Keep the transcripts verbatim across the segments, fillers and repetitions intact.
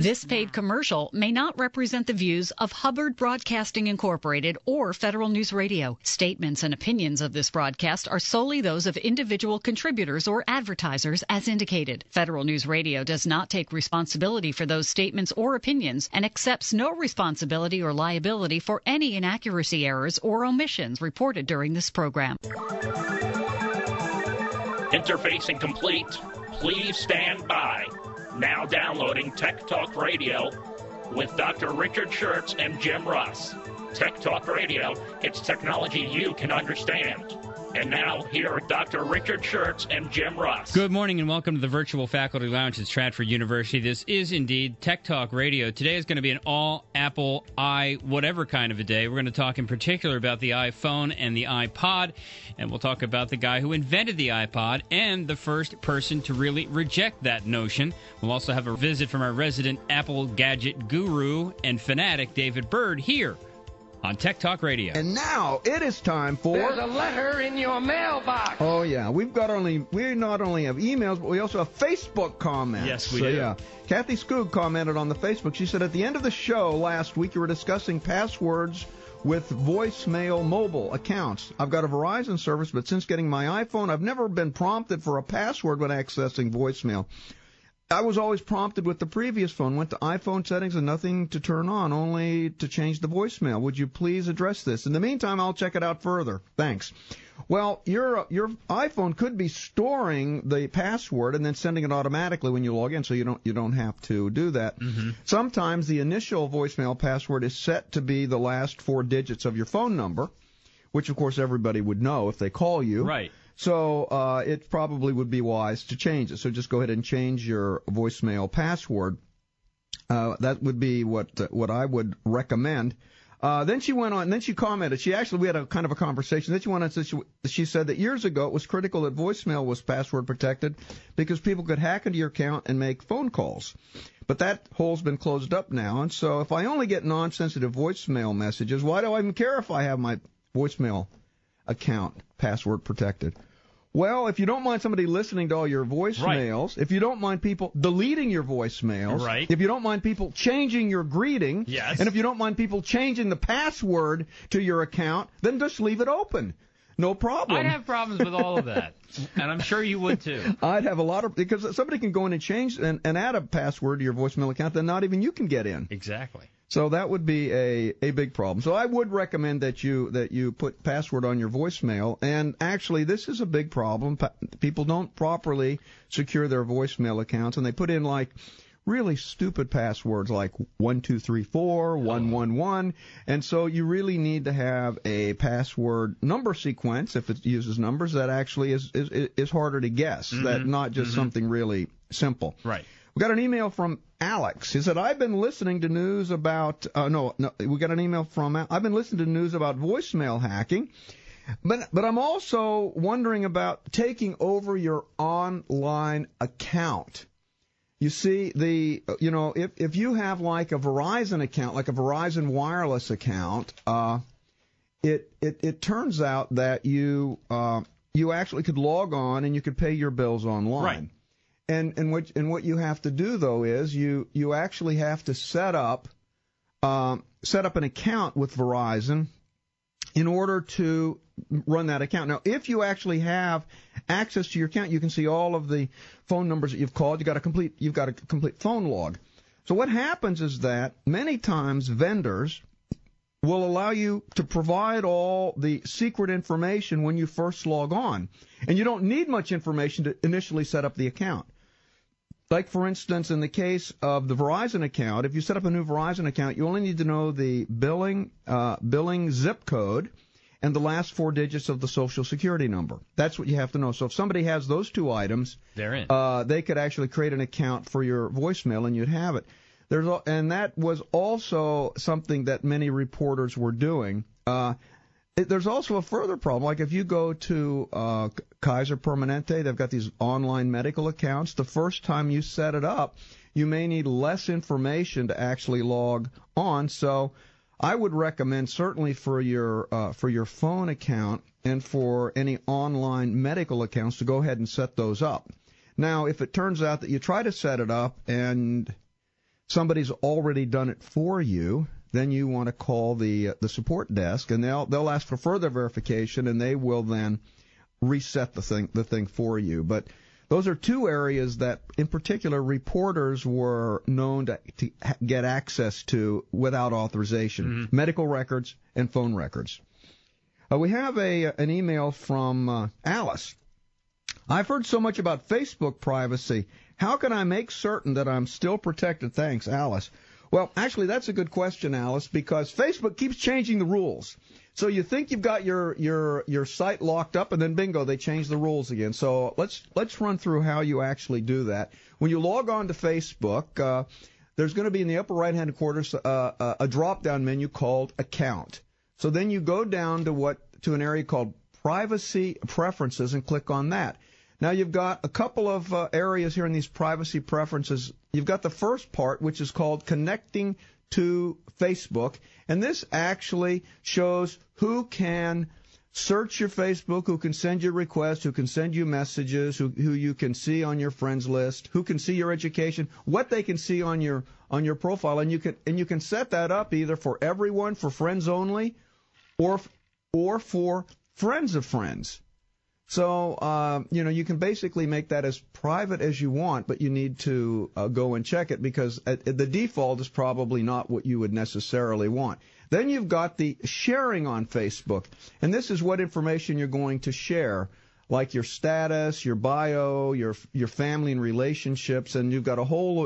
This paid commercial may not represent the views of Hubbard Broadcasting Incorporated or Federal News Radio. Statements and opinions of this broadcast are solely those of individual contributors or advertisers as indicated. Federal News Radio does not take responsibility for those statements or opinions and accepts no responsibility or liability for any inaccuracy, errors, or omissions reported during this program. Interfacing complete. Please stand by. Now downloading Tech Talk Radio with Doctor Richard Schertz and Jim Russ. Tech Talk Radio, it's technology you can understand. And now, here are Doctor Richard Schertz and Jim Russ. Good morning and welcome to the Virtual Faculty Lounge at Stratford University. This is indeed Tech Talk Radio. Today is going to be an all-Apple, i, whatever kind of a day. We're going to talk in particular about the iPhone and the iPod, and we'll talk about the guy who invented the iPod and the first person to really reject that notion. We'll also have a visit from our resident Apple gadget guru and fanatic, David Bird, here on Tech Talk Radio. And now it is time for... There's a letter in your mailbox. Oh, yeah. We've got only... We not only have emails, but we also have Facebook comments. Yes, we so, do. Yeah. Kathy Skoog commented on the Facebook. She said, at the end of the show last week, you were discussing passwords with voicemail mobile accounts. I've got a Verizon service, but since getting my iPhone, I've never been prompted for a password when accessing voicemail. I was always prompted with the previous phone, went to iPhone settings and nothing to turn on, only to change the voicemail. Would you please address this? In the meantime, I'll check it out further. Thanks. Well, your your iPhone could be storing the password and then sending it automatically when you log in, so you don't you don't have to do that. Mm-hmm. Sometimes the initial voicemail password is set to be the last four digits of your phone number, which, of course, everybody would know if they call you. Right. So uh, it probably would be wise to change it. So just go ahead and change your voicemail password. Uh, that would be what uh, what I would recommend. Uh, then she went on. Then she commented. She actually we had a kind of a conversation. Then she went on. So she, she said that years ago it was critical that voicemail was password protected because people could hack into your account and make phone calls. But that hole's been closed up now. And so if I only get non-sensitive voicemail messages, why do I even care if I have my voicemail account password protected? Well, if you don't mind somebody listening to all your voicemails, right. If you don't mind people deleting your voicemails, right. If you don't mind people changing your greeting, yes. And if you don't mind people changing the password to your account, then just leave it open. No problem. I'd have problems with all of that, and I'm sure you would too. I'd have a lot of, because somebody can go in and change and, and add a password to your voicemail account that not even you can get in. Exactly. So that would be a, a big problem. So I would recommend that you that you put password on your voicemail. And actually, this is a big problem. Pa- people don't properly secure their voicemail accounts, and they put in like really stupid passwords like one two three four, one one one. And so you really need to have a password number sequence, if it uses numbers, that actually is is, is harder to guess, mm-hmm. that not just mm-hmm. something really simple. Right. We got an email from Alex. He said, I've been listening to news about, uh, no, no, we got an email from, I've been listening to news about voicemail hacking, but, but I'm also wondering about taking over your online account. You see, the, you know, if, if you have like a Verizon account, like a Verizon wireless account, uh, it, it, it turns out that you, uh, you actually could log on and you could pay your bills online. Right. And and what and what you have to do though is you you actually have to set up um, set up an account with Verizon in order to run that account. Now, if you actually have access to your account, you can see all of the phone numbers that you've called. You got a complete you've got a complete phone log. So what happens is that many times vendors will allow you to provide all the secret information when you first log on, and you don't need much information to initially set up the account. Like, for instance, in the case of the Verizon account, if you set up a new Verizon account, you only need to know the billing uh, billing zip code and the last four digits of the Social Security number. That's what you have to know. So if somebody has those two items, they're in. Uh, they could actually create an account for your voicemail, and you'd have it. There's and that was also something that many reporters were doing. Uh, There's also a further problem. Like if you go to uh, Kaiser Permanente, they've got these online medical accounts. The first time you set it up, you may need less information to actually log on. So I would recommend certainly for your uh, for your phone account and for any online medical accounts to go ahead and set those up. Now, if it turns out that you try to set it up and somebody's already done it for you, then you want to call the uh, the support desk, and they'll they'll ask for further verification, and they will then reset the thing the thing for you. But those are two areas that, in particular, reporters were known to, to get access to without authorization: mm-hmm. medical records and phone records. Uh, we have a an email from uh, Alice. I've heard so much about Facebook privacy. How can I make certain that I'm still protected? Thanks, Alice. Well, actually, that's a good question, Alice, because Facebook keeps changing the rules. So you think you've got your your your site locked up, and then bingo, they change the rules again. So let's let's run through how you actually do that. When you log on to Facebook, uh, there's going to be in the upper right-hand corner uh, a drop-down menu called Account. So then you go down to what to an area called Privacy Preferences and click on that. Now, you've got a couple of uh, areas here in these privacy preferences. You've got the first part, which is called Connecting to Facebook, and this actually shows who can search your Facebook, who can send you requests, who can send you messages, who, who you can see on your friends list, who can see your education, what they can see on your on your profile, and you can and you can set that up either for everyone, for friends only, or or for friends of friends. So, uh, you know, you can basically make that as private as you want, but you need to uh, go and check it because at, at the default is probably not what you would necessarily want. Then you've got the sharing on Facebook, and this is what information you're going to share, like your status, your bio, your your family and relationships, and you've got a whole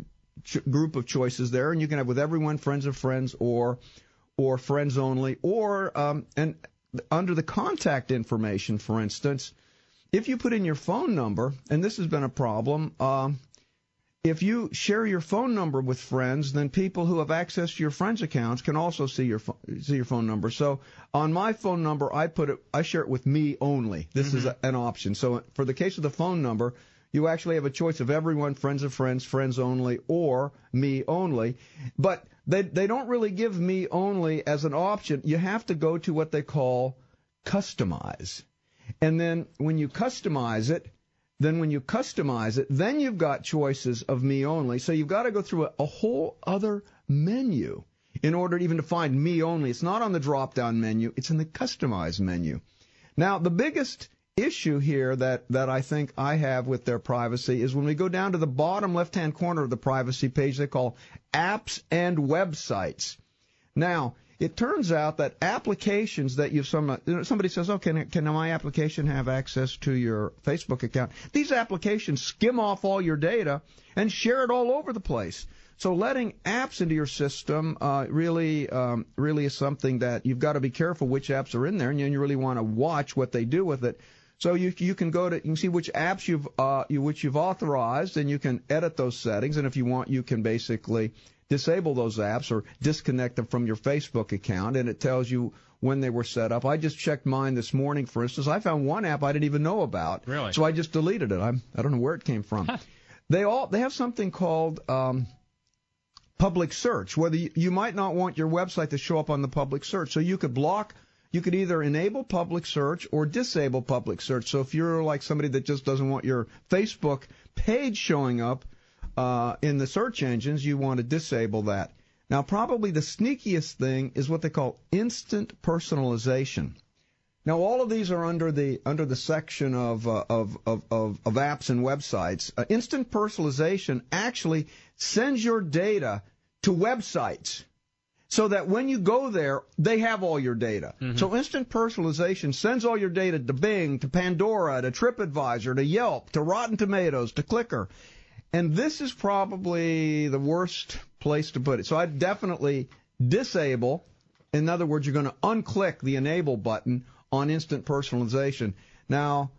group of choices there, and you can have with everyone, friends of friends, or or friends only, or um, and under the contact information, for instance, if you put in your phone number, and this has been a problem, um, if you share your phone number with friends, then people who have access to your friends' accounts can also see your see your phone number. So on my phone number, I put it, I share it with me only. This mm-hmm. is a, an option. So for the case of the phone number, you actually have a choice of everyone, friends of friends, friends only, or me only. But they they don't really give me only as an option. You have to go to what they call customize. And then when you customize it, then when you customize it, then you've got choices of me only. So you've got to go through a, a whole other menu in order even to find me only. It's not on the drop-down menu. It's in the customize menu. Now, the biggest issue here that, that I think I have with their privacy is when we go down to the bottom left-hand corner of the privacy page, they call apps and websites. Now, it turns out that applications that you've some you know, somebody says, "Oh, can can my application have access to your Facebook account?" These applications skim off all your data and share it all over the place. So letting apps into your system uh, really um, really is something that you've got to be careful which apps are in there, and you really want to watch what they do with it. So you you can go to you can see which apps you've uh, you, which you've authorized, and you can edit those settings. And if you want, you can basically disable those apps or disconnect them from your Facebook account, and it tells you when they were set up. I just checked mine this morning, for instance. I found one app I didn't even know about. Really? So I just deleted it. I'm, I don't know where it came from. Huh. They all they have something called um, public search, whether you, you might not want your website to show up on the public search. So you could block, you could either enable public search or disable public search. So if you're like somebody that just doesn't want your Facebook page showing up Uh, in the search engines, you want to disable that. Now, probably the sneakiest thing is what they call instant personalization. Now, all of these are under the under the section of uh, of, of, of of apps and websites. Uh, instant personalization actually sends your data to websites so that when you go there, they have all your data. Mm-hmm. So instant personalization sends all your data to Bing, to Pandora, to TripAdvisor, to Yelp, to Rotten Tomatoes, to Clicker. And this is probably the worst place to put it. So I'd definitely disable. In other words, you're going to unclick the enable button on instant personalization. Now,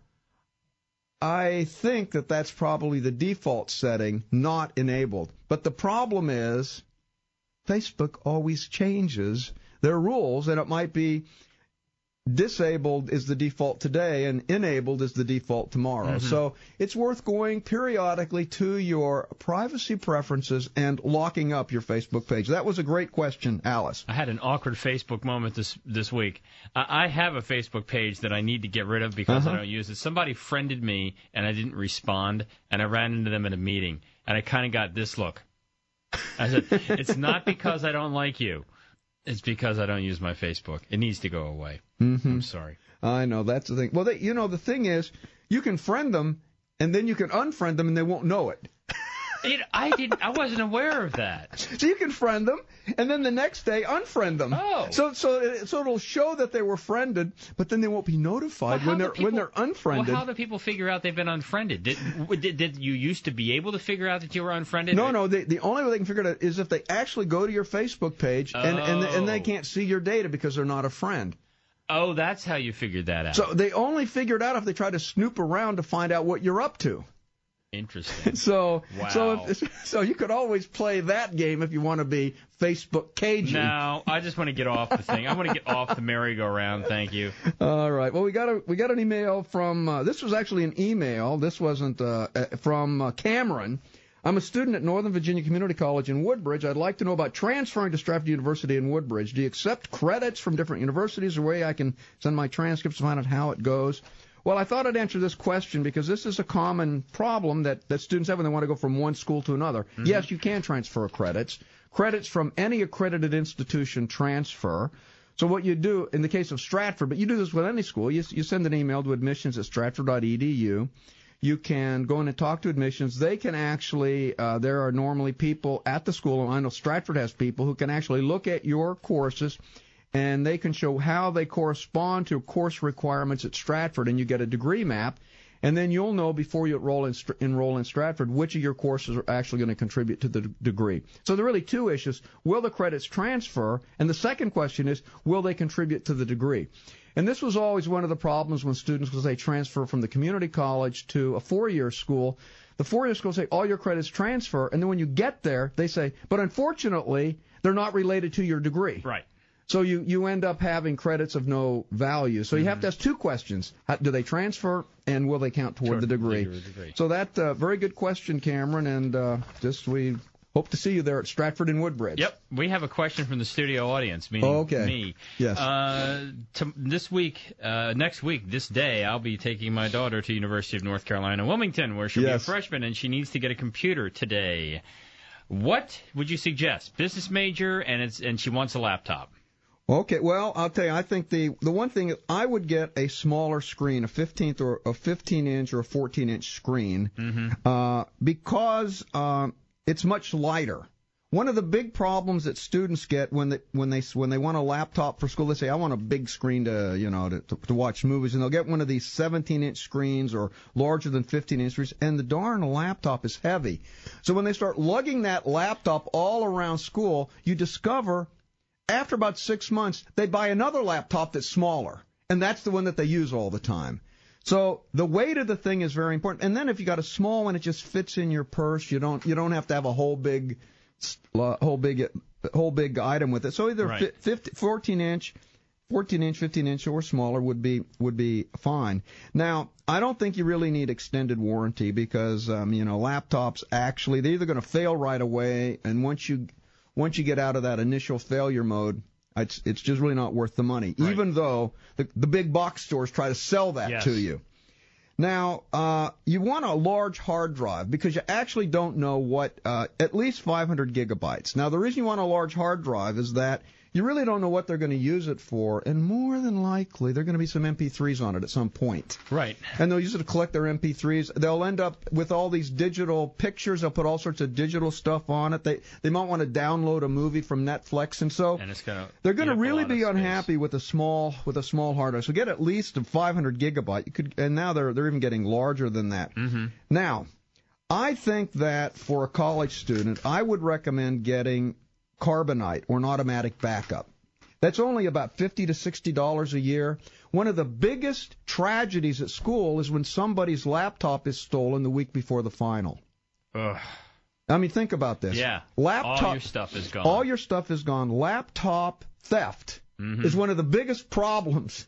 I think that that's probably the default setting, not enabled. But the problem is Facebook always changes their rules, and it might be disabled is the default today and enabled is the default tomorrow. Mm-hmm. So it's worth going periodically to your privacy preferences and locking up your Facebook page. That was a great question, Alice. I had an awkward Facebook moment this this week. I have a Facebook page that I need to get rid of because uh-huh. I don't use it. Somebody friended me and I didn't respond, and I ran into them in a meeting, and I kind of got this look. I said, it's not because I don't like you. It's because I don't use my Facebook. It needs to go away. Mm-hmm. I'm sorry. I know, that's the thing. Well, they, you know, the thing is, you can friend them, and then you can unfriend them, and they won't know it. It, I didn't. I wasn't aware of that. So you can friend them, and then the next day unfriend them. Oh. So so so it'll show that they were friended, but then they won't be notified well, when they're people, when they're unfriended. Well, how do people figure out they've been unfriended? Did, did did you used to be able to figure out that you were unfriended? No, no. They, the only way they can figure it out is if they actually go to your Facebook page, and oh. and and they can't see your data because they're not a friend. Oh, that's how you figured that out. So they only figure it out if they try to snoop around to find out what you're up to. Interesting. So, wow. so, if, so you could always play that game if you want to be Facebook cagey. No, I just want to get off the thing. I want to get off the merry-go-round. Thank you. All right. Well, we got a we got an email from. Uh, this was actually an email. This wasn't uh, uh, from uh, Cameron. I'm a student at Northern Virginia Community College in Woodbridge. I'd like to know about transferring to Stratford University in Woodbridge. Do you accept credits from different universities? Or way I can send my transcripts to find out how it goes? Well, I thought I'd answer this question because this is a common problem that, that students have when they want to go from one school to another. Mm-hmm. Yes, you can transfer credits. Credits from any accredited institution transfer. So what you do in the case of Stratford, but you do this with any school, you, you send an email to admissions at stratford dot e d u. You can go in and talk to admissions. They can actually, uh, there are normally people at the school, and I know Stratford has people who can actually look at your courses, and they can show how they correspond to course requirements at Stratford, and you get a degree map, and then you'll know before you enroll in, enroll in Stratford which of your courses are actually going to contribute to the degree. So there are really two issues. Will the credits transfer? And the second question is, will they contribute to the degree? And this was always one of the problems when students, because they transfer from the community college to a four-year school. The four-year school say, all your credits transfer, and then when you get there, they say, but unfortunately, they're not related to your degree. Right. So you, you end up having credits of no value. So you mm-hmm. have to ask two questions. How, do they transfer, and will they count toward sure, the degree? degree? So that uh, very good question, Cameron, and uh, just we hope to see you there at Stratford and Woodbridge. Yep. We have a question from the studio audience, meaning oh, okay. me. Yes. Uh, to, this week, uh, next week, this day, I'll be taking my daughter to University of North Carolina, Wilmington, where she'll yes. be a freshman, and she needs to get a computer today. What would you suggest? Business major, and it's and she wants a laptop. Okay, well, I'll tell you, I think the the one thing, I would get a smaller screen, a fifteenth or a fifteen inch or a fourteen inch screen, mm-hmm. uh, because uh, it's much lighter. One of the big problems that students get when they when they when they want a laptop for school, they say, I want a big screen to you know to, to, to watch movies, and they'll get one of these seventeen inch screens or larger than fifteen inch screens, and the darn laptop is heavy. So when they start lugging that laptop all around school, you discover after about six months, they buy another laptop that's smaller, and that's the one that they use all the time. So the weight of the thing is very important. And then if you got a small one, it just fits in your purse. You don't you don't have to have a whole big whole big whole big item with it. So either right. fifty, fourteen inch, fourteen inch, fifteen inch, or smaller would be would be fine. Now, I don't think you really need extended warranty because um, you know laptops actually they're either going to fail right away, and once you Once you get out of that initial failure mode, it's it's just really not worth the money, right. even though the, the big box stores try to sell that yes. to you. Now, uh, you want a large hard drive because you actually don't know what, uh, at least five hundred gigabytes. Now, the reason you want a large hard drive is that you really don't know what they're going to use it for, and more than likely, there are going to be some M P threes on it at some point. Right. And they'll use it to collect their M P threes. They'll end up with all these digital pictures. They'll put all sorts of digital stuff on it. They they might want to download a movie from Netflix, and so and it's gonna they're going to really be unhappy with a small with a small hard drive. So get at least a five hundred gigabyte. You could, and now they're they're even getting larger than that. Mm-hmm. Now, I think that for a college student, I would recommend getting Carbonite or an automatic backup. That's only about fifty to sixty dollars a year. One of the biggest tragedies at school is when somebody's laptop is stolen the week before the final. Ugh. I mean, think about this. Yeah. Laptop, all your stuff is gone. All your stuff is gone. Laptop theft mm-hmm. is one of the biggest problems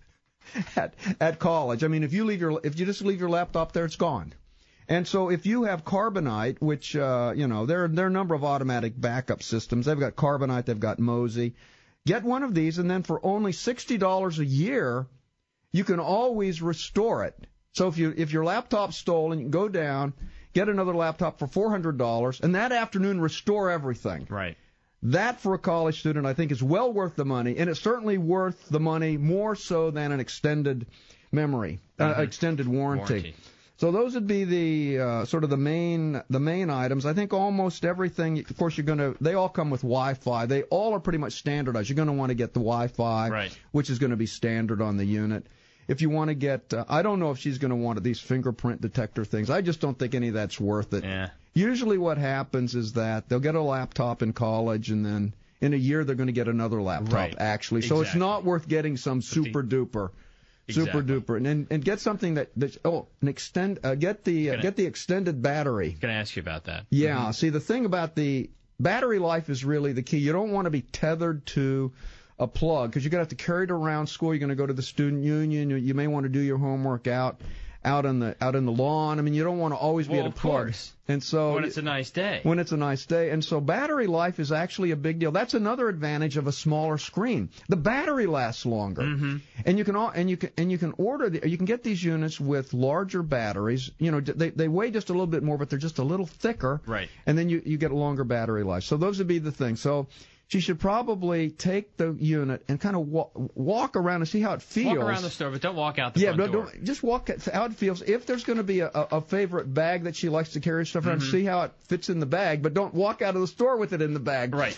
at at college. I mean, if you leave your if you just leave your laptop there, it's gone. And so if you have Carbonite, which, uh, you know, there, there are a number of automatic backup systems. They've got Carbonite, they've got Mozy. Get one of these, and then for only sixty dollars a year, you can always restore it. So if you if your laptop's stolen, you can go down, get another laptop for four hundred dollars, and that afternoon restore everything. Right. That, for a college student, I think is well worth the money, and it's certainly worth the money more so than an extended memory, mm-hmm. uh, extended warranty. warranty. So those would be the uh, sort of the main the main items. I think almost everything, of course, you're going to, they all come with Wi-Fi. They all are pretty much standardized. You're going to want to get the Wi-Fi, right. which is going to be standard on the unit. If you want to get, uh, I don't know if she's going to want these fingerprint detector things. I just don't think any of that's worth it. Yeah. Usually what happens is that they'll get a laptop in college, and then in a year they're going to get another laptop, right. actually. So exactly. it's not worth getting some super duper. Exactly. Super duper, and, and and get something that, that oh, an extend uh, get the uh, gonna, get the extended battery. Going to ask you about that. Yeah, mm-hmm. see, the thing about the battery life is really the key. You don't want to be tethered to a plug because you're going to have to carry it around school. You're going to go to the student union. You, you may want to do your homework out out on the out in the lawn. I mean, you don't want to always well, be at a of plug. Course. And so when it's a nice day. When it's a nice day. And so battery life is actually a big deal. That's another advantage of a smaller screen. The battery lasts longer. Mm-hmm. And you can and you can and you can order the, you can get these units with larger batteries. You know, they they weigh just a little bit more, but they're just a little thicker. Right. And then you you get a longer battery life. So those would be the things. So she should probably take the unit and kind of walk, walk around and see how it feels. Walk around the store, but don't walk out the yeah, front door. door. Yeah, just walk how it feels. If there's going to be a, a favorite bag that she likes to carry stuff around, mm-hmm. see how it fits in the bag, but don't walk out of the store with it in the bag. Right.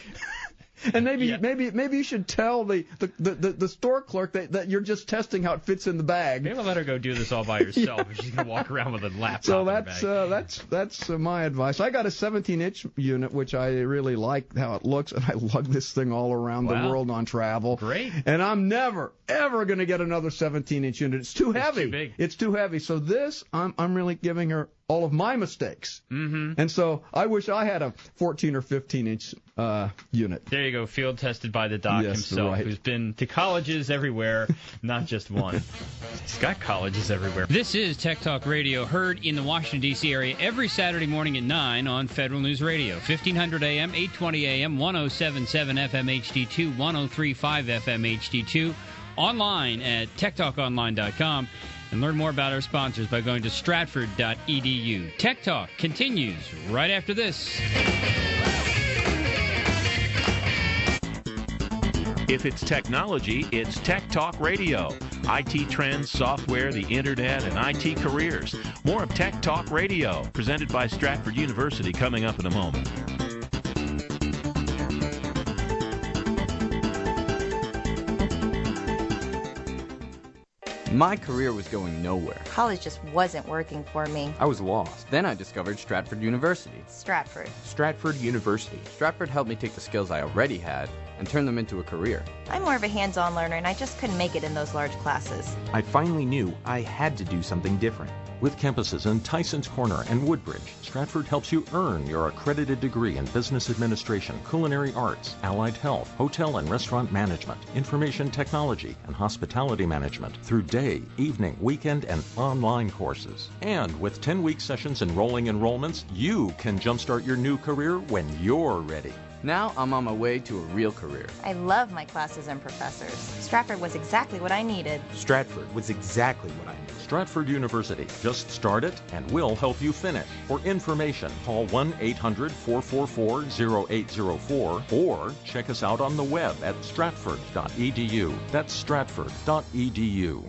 And maybe yeah. maybe maybe you should tell the the, the, the, the store clerk that, that you're just testing how it fits in the bag. Maybe let her go do this all by herself. yeah. If she's gonna walk around with a laptop. So in that's her bag. Uh, that's that's uh, my advice. I got a seventeen inch unit, which I really like how it looks, and I lug this thing all around wow. the world on travel. Great. And I'm never ever going to get another seventeen inch unit. It's too it's heavy. Too big. It's too heavy. So this, I'm I'm really giving her all of my mistakes. Mm-hmm. And so I wish I had a fourteen or fifteen inch uh, unit. There you go, field tested by the doc yes, himself, right. who's been to colleges everywhere, not just one. He's got colleges everywhere. This is Tech Talk Radio, heard in the Washington, D C area every Saturday morning at nine on Federal News Radio. fifteen hundred A M, eight twenty A M, ten seventy-seven F M H D two, ten thirty-five F M H D two, online at tech talk online dot com. And learn more about our sponsors by going to stratford dot e d u. Tech Talk continues right after this. If it's technology, it's Tech Talk Radio. I T trends, software, the internet, and I T careers. More of Tech Talk Radio, presented by Stratford University, coming up in a moment. My career was going nowhere. College just wasn't working for me. I was lost. Then I discovered Stratford University. Stratford. Stratford University. Stratford helped me take the skills I already had and turn them into a career. I'm more of a hands-on learner, and I just couldn't make it in those large classes. I finally knew I had to do something different. With campuses in Tysons Corner and Woodbridge, Stratford helps you earn your accredited degree in business administration, culinary arts, allied health, hotel and restaurant management, information technology, and hospitality management through day, evening, weekend, and online courses. And with ten-week sessions and rolling enrollments, you can jumpstart your new career when you're ready. Now I'm on my way to a real career. I love my classes and professors. Stratford was exactly what I needed. Stratford was exactly what I needed. Stratford University. Just start it, and we'll help you finish. For information, call one eight hundred, four four four, zero eight zero four or check us out on the web at stratford dot e d u. That's stratford dot e d u.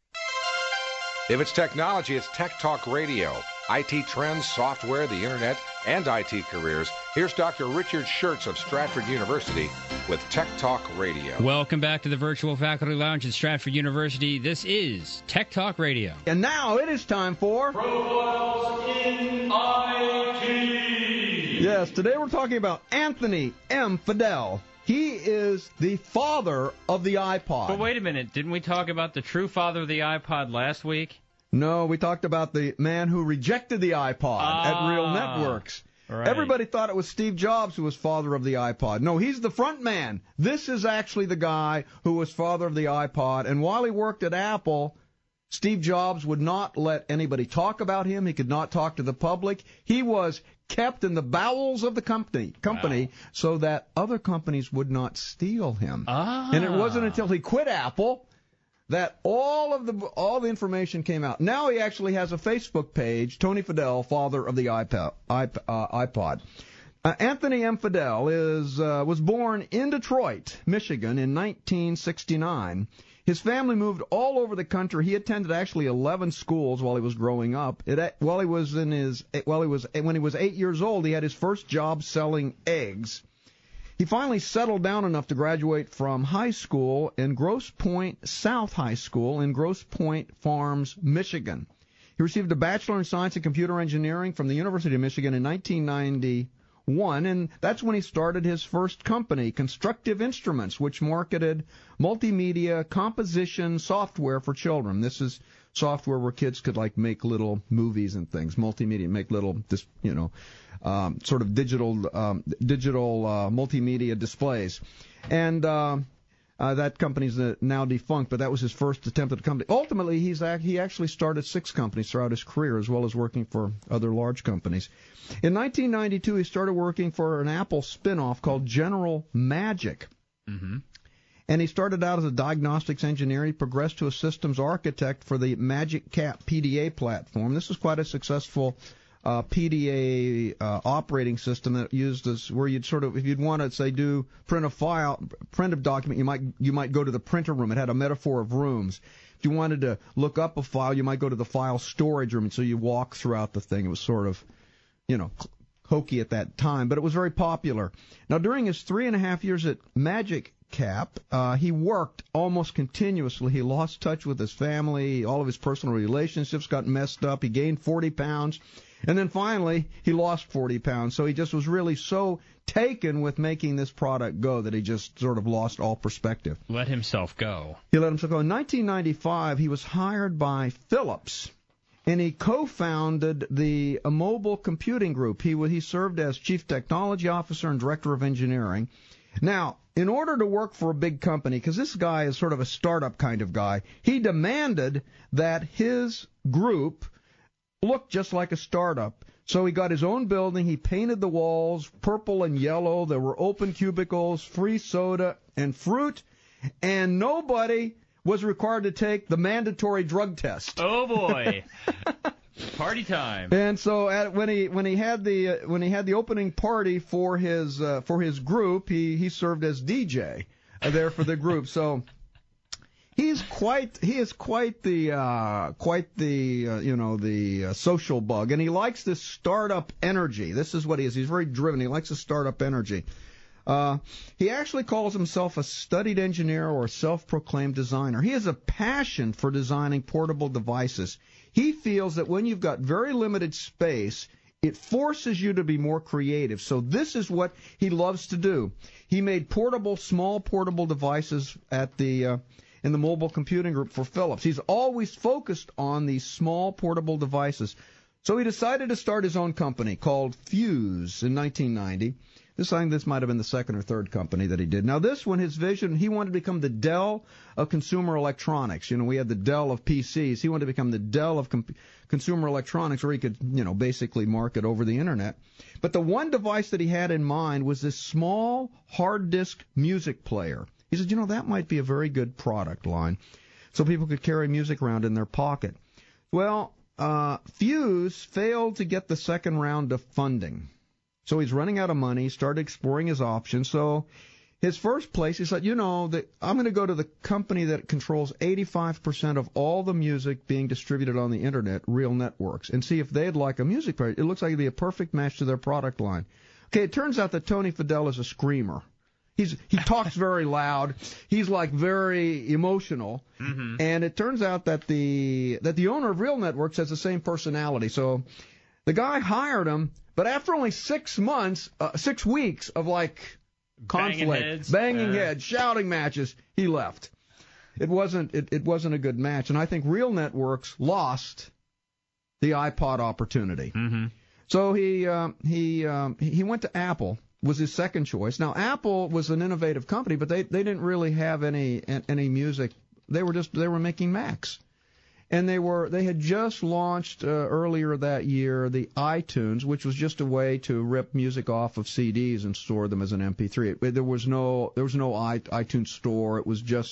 If it's technology, it's Tech Talk Radio. I T trends, software, the internet, and I T careers. Here's Doctor Richard Schertz of Stratford University with Tech Talk Radio. Welcome back to the Virtual Faculty Lounge at Stratford University. This is Tech Talk Radio. And now it is time for Profiles in I T. Yes, today we're talking about Anthony M. Fidel. He is the father of the iPod. But wait a minute, didn't we talk about the true father of the iPod last week? No, we talked about the man who rejected the iPod ah, at Real Networks. Right. Everybody thought it was Steve Jobs who was father of the iPod. No, he's the front man. This is actually the guy who was father of the iPod. And while he worked at Apple, Steve Jobs would not let anybody talk about him. He could not talk to the public. He was kept in the bowels of the company, company wow. so that other companies would not steal him. Ah. And it wasn't until he quit Apple that all of the all the information came out. Now he actually has a Facebook page, Tony Fadell, father of the iPod. iP, uh, iPod. Uh, Anthony M. Fadell is uh, was born in Detroit, Michigan, in nineteen sixty-nine. His family moved all over the country. He attended actually eleven schools while he was growing up. It, while he was in his while he was when he was eight years old, he had his first job selling eggs. He finally settled down enough to graduate from high school in Grosse Pointe South High School in Grosse Pointe Farms, Michigan. He received a Bachelor in Science and Computer Engineering from the University of Michigan in nineteen ninety-one, and that's when he started his first company, Constructive Instruments, which marketed multimedia composition software for children. This is software where kids could, like, make little movies and things, multimedia, make little, you know, Um, sort of digital um, digital uh, multimedia displays. And uh, uh, that company's uh, now defunct, but that was his first attempt at a company. Ultimately, he's act- he actually started six companies throughout his career, as well as working for other large companies. In nineteen ninety-two, he started working for an Apple spin-off called General Magic. Mm-hmm. And he started out as a diagnostics engineer. He progressed to a systems architect for the Magic Cap P D A platform. This was quite a successful Uh, P D A uh, operating system that used as where you'd sort of, if you'd want to say do print a file, print a document, you might you might go to the printer room. It had a metaphor of rooms. If you wanted to look up a file, you might go to the file storage room, and so you walk throughout the thing. It was sort of, you know, hokey at that time, but it was very popular. Now, during his three and a half years at Magic Cap, uh, he worked almost continuously. He lost touch with his family. All of his personal relationships got messed up. He gained forty pounds. And then finally, he lost forty pounds. So he just was really so taken with making this product go that he just sort of lost all perspective. Let himself go. He let himself go. In nineteen ninety-five, he was hired by Philips, and he co-founded the Mobile Computing Group. He he served as Chief Technology Officer and Director of Engineering. Now, in order to work for a big company, because this guy is sort of a startup kind of guy, he demanded that his group looked just like a startup. So he got his own building. He painted the walls purple and yellow. There were open cubicles, free soda and fruit, and nobody was required to take the mandatory drug test. Oh boy. Party time. And so at, when he when he had the uh, when he had the opening party for his uh, for his group, he he served as D J uh, there for the group. So He's quite he is quite the uh, quite the uh, you know the uh, social bug, and he likes this startup energy. This is what he is. He's very driven. He likes the startup energy. Uh, he actually calls himself a studied engineer or a self-proclaimed designer. He has a passion for designing portable devices. He feels that when you've got very limited space, it forces you to be more creative. So this is what he loves to do. He made portable, small portable devices at the uh, in the Mobile Computing Group for Philips. He's always focused on these small portable devices. So he decided to start his own company called Fuse in nineteen ninety. This I think this might have been the second or third company that he did. Now this one, his vision, he wanted to become the Dell of consumer electronics. You know, we had the Dell of P Cs. He wanted to become the Dell of com- consumer electronics, where he could, you know, basically market over the internet. But the one device that he had in mind was this small hard disk music player. He said, you know, that might be a very good product line, so people could carry music around in their pocket. Well, uh, Fuse failed to get the second round of funding. So he's running out of money, started exploring his options. So his first place, he said, you know, that I'm going to go to the company that controls eighty-five percent of all the music being distributed on the Internet, Real Networks, and see if they'd like a music player. It looks like it'd be a perfect match to their product line. Okay, it turns out that Tony Fadell is a screamer. He's he talks very loud. He's like very emotional, mm-hmm. and it turns out that the that the owner of Real Networks has the same personality. So the guy hired him, but after only six months, uh, six weeks of like conflict, banging heads, banging uh... heads, shouting matches, he left. It wasn't it, it wasn't a good match, and I think Real Networks lost the iPod opportunity. Mm-hmm. So he uh, he um, he went to Apple. Was his second choice. Now, Apple was an innovative company, but they, they didn't really have any any music. They were just they were making Macs, and they were they had just launched uh, earlier that year the iTunes, which was just a way to rip music off of C Ds and store them as an M P three. It, there was no there was no iTunes store. It was just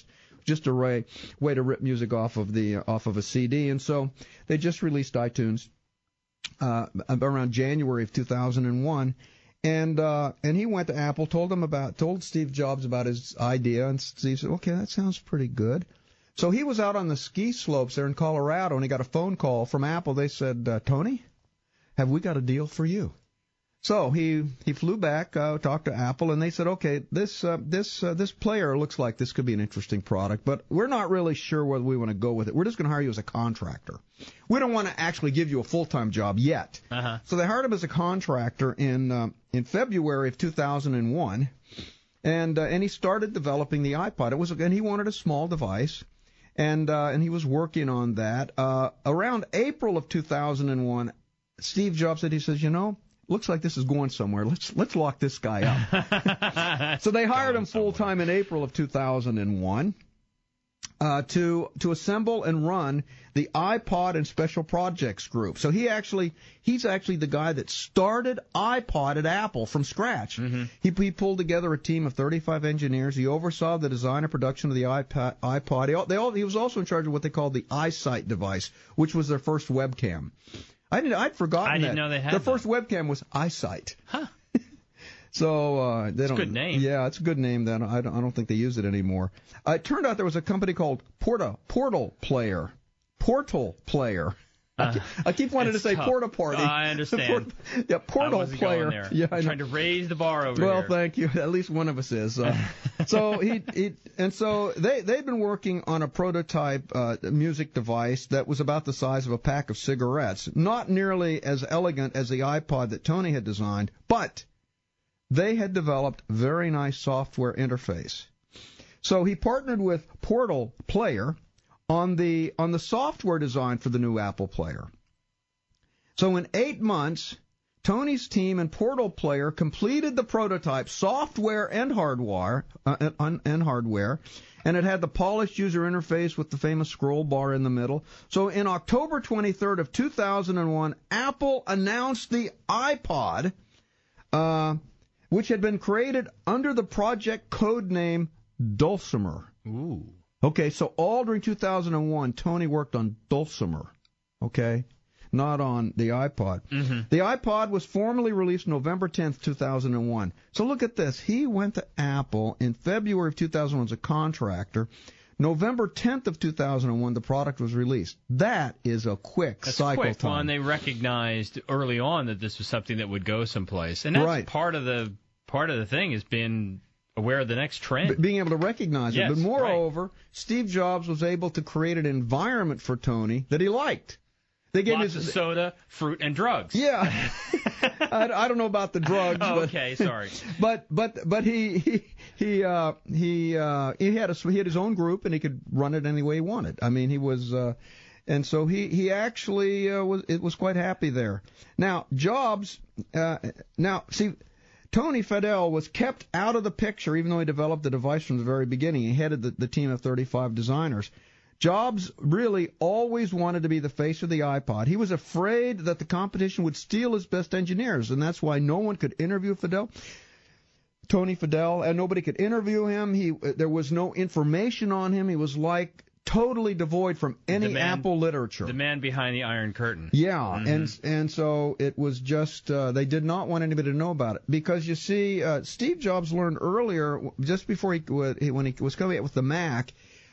just a way, way to rip music off of the off of a C D. And so they just released iTunes uh, around January of two thousand one. And uh, and he went to Apple, told him about, told Steve Jobs about his idea, and Steve said, "Okay, that sounds pretty good." So he was out on the ski slopes there in Colorado, and he got a phone call from Apple. They said, uh, "Tony, have we got a deal for you?" So he he flew back, uh, talked to Apple, and they said, "Okay, this uh, this uh, this player looks like this could be an interesting product, but we're not really sure whether we want to go with it. We're just going to hire you as a contractor. We don't want to actually give you a full-time job yet." Uh-huh. So they hired him as a contractor in uh, in February of two thousand one, and uh, and he started developing the iPod. It was and he wanted a small device, and uh, and he was working on that. Uh, around April of two thousand one, Steve Jobs said, he says, "You know, looks like this is going somewhere. Let's let's lock this guy up." So they hired him full time in April of two thousand one uh, to to assemble and run the iPod and Special Projects group. So he actually he's actually the guy that started iPod at Apple from scratch. Mm-hmm. He he pulled together a team of thirty-five engineers. He oversaw the design and production of the iPod. iPod. He, they all, he was also in charge of what they called the iSight device, which was their first webcam. I didn't, I'd forgotten that. I didn't that. know they had Their that. first webcam was iSight. Huh. So uh, they it's don't. a good name. Yeah, it's a good name. Then I don't, I don't think they use it anymore. Uh, it turned out there was a company called Porta Portal Player. Portal Player. I keep, I keep wanting to say tough. Porta Party. Uh, I understand. Port, yeah, Portal I wasn't Player. Going there. Yeah, I'm I know. trying to raise the bar over well, here. Well, thank you. At least one of us is. Uh, so he, he, and so they they've been working on a prototype uh, music device that was about the size of a pack of cigarettes. Not nearly as elegant as the iPod that Tony had designed, but they had developed very nice software interface. So he partnered with Portal Player on the on the software design for the new Apple Player. So in eight months, Tony's team and Portal Player completed the prototype, software and hardware, uh, and, and hardware, and it had the polished user interface with the famous scroll bar in the middle. So in October twenty-third of two thousand one, Apple announced the iPod, uh, which had been created under the project code name Dulcimer. Ooh. Okay, so all during two thousand one, Tony worked on Dulcimer, okay, not on the iPod. Mm-hmm. The iPod was formally released November tenth, two thousand one. So look at this. He went to Apple in February of two thousand one as a contractor. November tenth of two thousand one, the product was released. That is a quick That's cycle quick. time. Well, and they recognized early on that this was something that would go someplace, and that's right. part of the part of the thing is being aware of the next trend. B- being able to recognize yes, it. But moreover, right. Steve Jobs was able to create an environment for Tony that he liked. They gave Lots his, of soda, fruit, and drugs. Yeah. I, I don't know about the drugs. Oh, but, okay, sorry. But but but he he he uh, he uh, he had a he had his own group and he could run it any way he wanted. I mean, he was uh, and so he he actually uh, was it was quite happy there. Now Jobs uh, now see. Tony Fadell was kept out of the picture, even though he developed the device from the very beginning. He headed the, the team of thirty-five designers. Jobs really always wanted to be the face of the iPod. He was afraid that the competition would steal his best engineers, and that's why no one could interview Fadell, Tony Fadell, and nobody could interview him. He there was no information on him. He was like totally devoid from any man, Apple literature. The man behind the Iron Curtain. Yeah, mm-hmm. and and so it was just uh, they did not want anybody to know about it because you see, uh, Steve Jobs learned earlier, just before he when he was coming out with the Mac,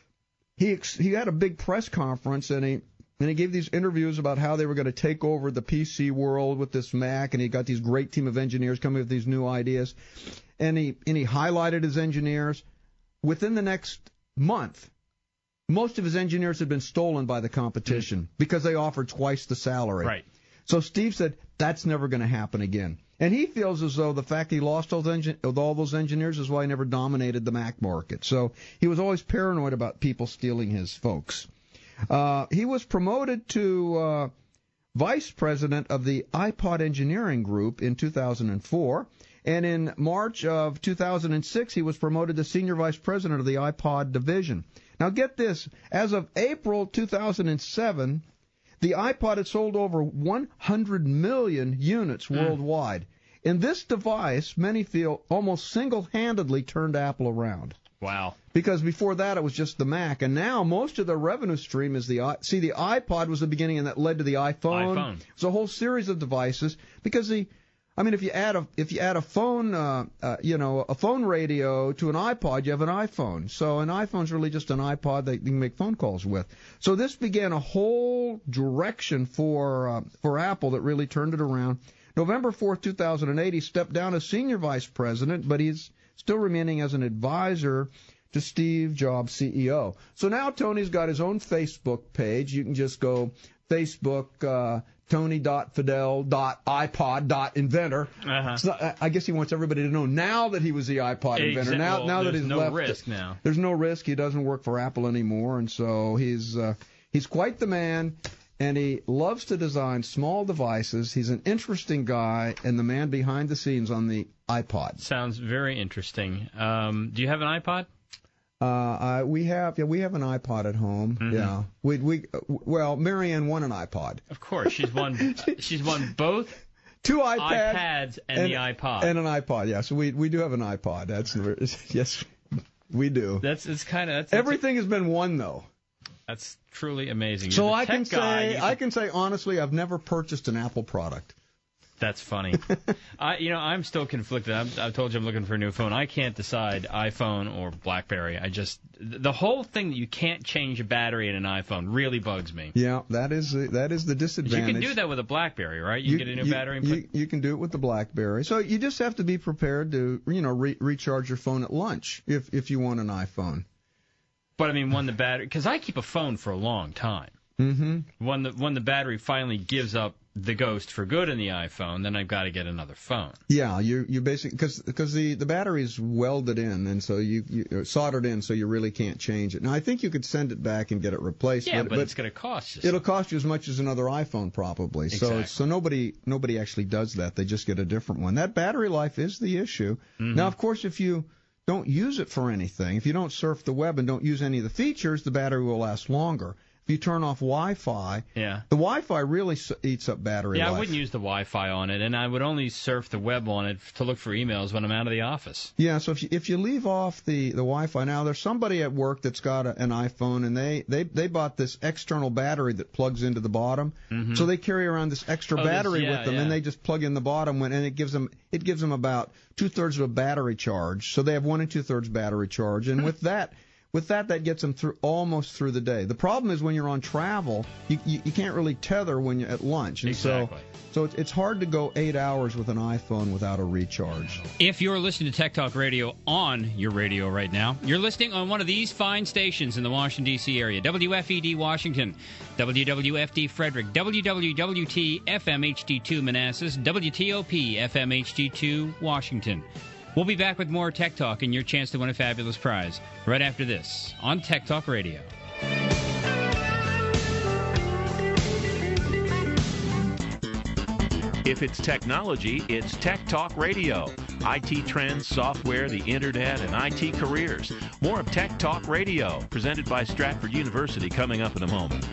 he he had a big press conference and he and he gave these interviews about how they were going to take over the P C world with this Mac, and he got these great team of engineers coming with these new ideas, and he and he highlighted his engineers. Within the next month, most of his engineers had been stolen by the competition mm. because they offered twice the salary. Right. So Steve said that's never going to happen again. And he feels as though the fact he lost all, engin- all those engineers is why he never dominated the Mac market. So he was always paranoid about people stealing his folks. Uh, he was promoted to uh, vice president of the iPod engineering group in two thousand four. And in March of two thousand six, he was promoted to senior vice president of the iPod division. Now get this, as of April two thousand seven, the iPod had sold over one hundred million units mm. worldwide. And this device, many feel, almost single-handedly turned Apple around. Wow. Because before that, it was just the Mac. And now most of their revenue stream is the... See, the iPod was the beginning, and that led to the iPhone. iPhone. It's a whole series of devices. Because the... I mean, if you add a if you add a phone, uh, uh, you know, a phone radio to an iPod, you have an iPhone. So an iPhone's really just an iPod that you can make phone calls with. So this began a whole direction for uh, for Apple that really turned it around. November fourth, two thousand eight, he stepped down as senior vice president, but he's still remaining as an advisor to Steve Jobs, C E O. So now Tony's got his own Facebook page. You can just go Facebook. Uh, Tony dot Fidel dot iPod dot inventor. Uh-huh. So I guess he wants everybody to know now that he was the iPod Exactly. inventor. Now, well, now that he's no left, risk now. There's no risk. He doesn't work for Apple anymore, and so he's uh, he's quite the man. And he loves to design small devices. He's an interesting guy, and the man behind the scenes on the iPod. Sounds very interesting. Um, do you have an iPod? Uh, uh, we have, yeah, we have an iPod at home. Mm-hmm. Yeah, we, we, uh, well, Marianne won an iPod. Of course, she's won. she's won both. Two iPads, iPads and, and the iPod. And an iPod, yeah. So we we do have an iPod. That's yes, we do. That's it's kind of everything has been won though. That's truly amazing. You're so I tech can guy, say can... I can say honestly, I've never purchased an Apple product. That's funny. I, you know, I'm still conflicted. I'm, I told you I'm looking for a new phone. I can't decide iPhone or BlackBerry. I just the whole thing that you can't change a battery in an iPhone really bugs me. Yeah, that is that is the disadvantage. You can do that with a BlackBerry, right? You, you can get a new you, battery. And put... you, you can do it with the BlackBerry. So you just have to be prepared to, you know, re- recharge your phone at lunch if if you want an iPhone. But I mean, when the battery, because I keep a phone for a long time. Mm-hmm. When the when the battery finally gives up the ghost for good in the iPhone, then I've got to get another phone. Yeah, you you basically because because the the battery's welded in, and so you, you soldered in, so you really can't change it. Now I think you could send it back and get it replaced. Yeah, but, but, but it's going to cost you. It'll cost you as much as another iPhone probably. Exactly. So so nobody nobody actually does that. They just get a different one. That battery life is the issue. Mm-hmm. Now of course if you don't use it for anything, if you don't surf the web and don't use any of the features, the battery will last longer. If you turn off Wi-Fi, yeah. the Wi-Fi really eats up battery yeah, life. I wouldn't use the Wi-Fi on it, and I would only surf the web on it to look for emails when I'm out of the office. Yeah, so if you, if you leave off the, the Wi-Fi, now there's somebody at work that's got a, an iPhone, and they, they, they bought this external battery that plugs into the bottom. Mm-hmm. So they carry around this extra oh, battery this, yeah, with them, yeah. and they just plug in the bottom, when, and it gives them it gives them about two-thirds of a battery charge. So they have one and two-thirds battery charge, and with that... With that, that gets them through almost through the day. The problem is when you're on travel, you you, you can't really tether when you're at lunch, and exactly. so so it's, it's hard to go eight hours with an iPhone without a recharge. If you're listening to Tech Talk Radio on your radio right now, you're listening on one of these fine stations in the Washington D C area: W F E D Washington, W W F D Frederick, W W W T F M H D two Manassas, W T O P F M H D two Washington. We'll be back with more Tech Talk and your chance to win a fabulous prize right after this on Tech Talk Radio. If it's technology, it's Tech Talk Radio. I T trends, software, the internet, and I T careers. More of Tech Talk Radio, presented by Stratford University, coming up in a moment.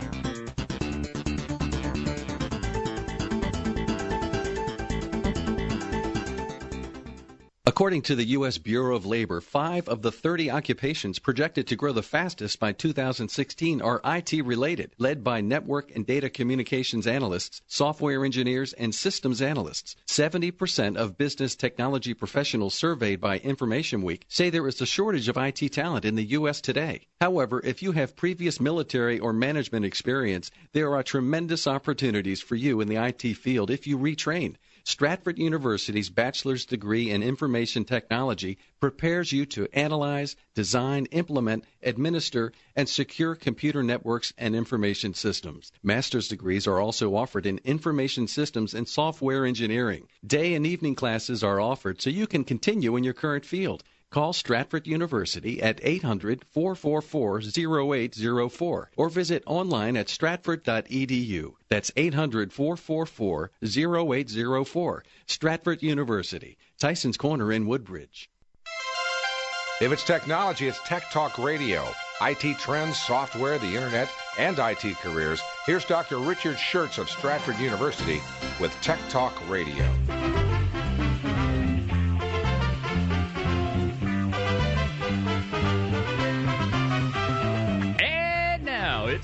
According to the U S Bureau of Labor, five of the thirty occupations projected to grow the fastest by two thousand sixteen are I T-related, led by network and data communications analysts, software engineers, and systems analysts. seventy percent of business technology professionals surveyed by Information Week say there is a shortage of I T talent in the U S today. However, if you have previous military or management experience, there are tremendous opportunities for you in the I T field if you retrain. Stratford University's bachelor's degree in information technology prepares you to analyze, design, implement, administer, and secure computer networks and information systems. Master's degrees are also offered in information systems and software engineering. Day and evening classes are offered so you can continue in your current field. Call Stratford University at eight hundred, four four four, zero eight zero four or visit online at stratford dot e d u. That's eight hundred, four four four, zero eight zero four. Stratford University, Tyson's Corner in Woodbridge. If it's technology, it's Tech Talk Radio. I T trends, software, the internet, and I T careers. Here's Doctor Richard Schertz of Stratford University with Tech Talk Radio.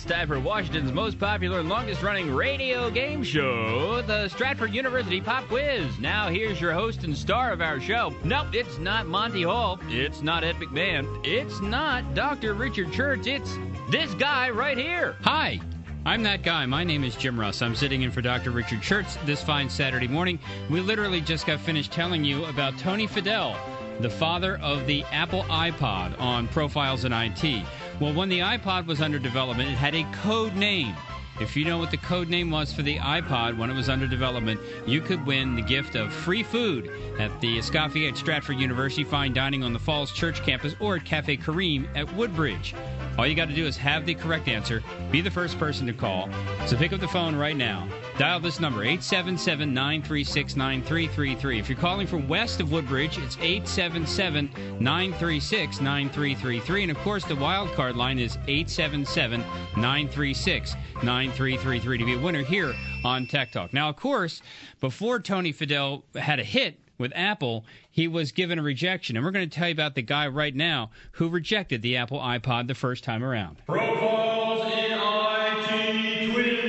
time for Washington's most popular and longest-running radio game show, the Stratford University Pop Quiz. Now here's your host and star of our show. Nope, it's not Monty Hall. It's not Ed McMahon. It's not Doctor Richard Church. It's this guy right here. Hi. I'm that guy. My name is Jim Russ. I'm sitting in for Doctor Richard Schertz this fine Saturday morning. We literally just got finished telling you about Tony Fadell, the father of the Apple iPod, on Profiles in I T. Well, when the iPod was under development, it had a code name. If you know what the code name was for the iPod when it was under development, you could win the gift of free food at the Escoffier at Stratford University, fine dining on the Falls Church campus, or at Cafe Kareem at Woodbridge. All you got to do is have the correct answer, be the first person to call. So pick up the phone right now. Dial this number, eight seven seven, nine three six, nine three three three. If you're calling from west of Woodbridge, it's eight seven seven, nine three six, nine three three three. And, of course, the wild card line is eight seven seven, nine three six, nine three three three to be a winner here on Tech Talk. Now, of course, before Tony Fadell had a hit with Apple, he was given a rejection. And we're going to tell you about the guy right now who rejected the Apple iPod the first time around. Profiles in I T,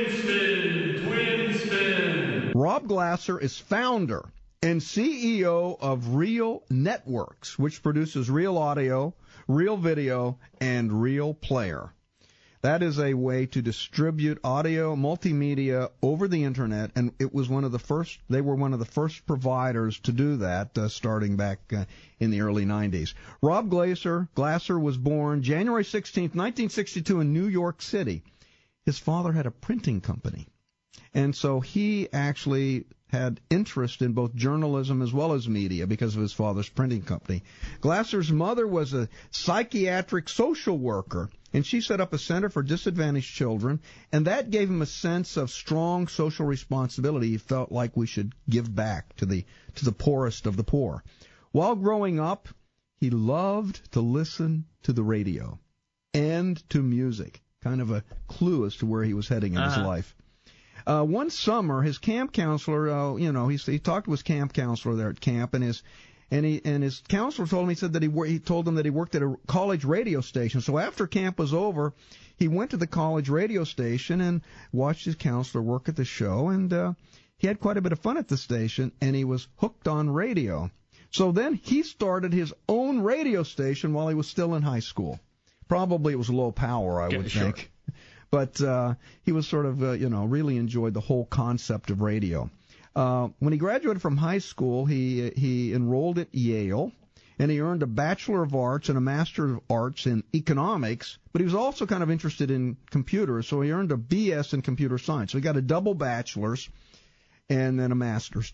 Twin Spin, Twin Spin. Rob Glasser is founder and C E O of Real Networks, which produces Real Audio, Real Video, and Real Player. That is a way to distribute audio, multimedia over the Internet, and it was one of the first, they were one of the first providers to do that, uh, starting back uh, in the early nineties. Rob Glasser, Glasser was born January sixteenth, nineteen sixty-two in New York City. His father had a printing company, and so he actually had interest in both journalism as well as media because of his father's printing company. Glasser's mother was a psychiatric social worker, and she set up a center for disadvantaged children, and that gave him a sense of strong social responsibility. He felt like we should give back to the to the poorest of the poor. While growing up, he loved to listen to the radio and to music, kind of a clue as to where he was heading in uh-huh. his life. Uh, one summer, his camp counselor, uh, you know, he, he talked to his camp counselor there at camp, and his and he and his counselor told him, he said that he he told him that he worked at a college radio station. So after camp was over, he went to the college radio station and watched his counselor work at the show, and uh, he had quite a bit of fun at the station, and he was hooked on radio. So then he started his own radio station while he was still in high school. Probably it was low power, I yeah, would sure. think. But uh, he was sort of, uh, you know, really enjoyed the whole concept of radio. Uh, when he graduated from high school, he he enrolled at Yale, and he earned a Bachelor of Arts and a Master of Arts in Economics, but he was also kind of interested in computers, so he earned a B S in Computer Science. So he got a double bachelor's and then a master's.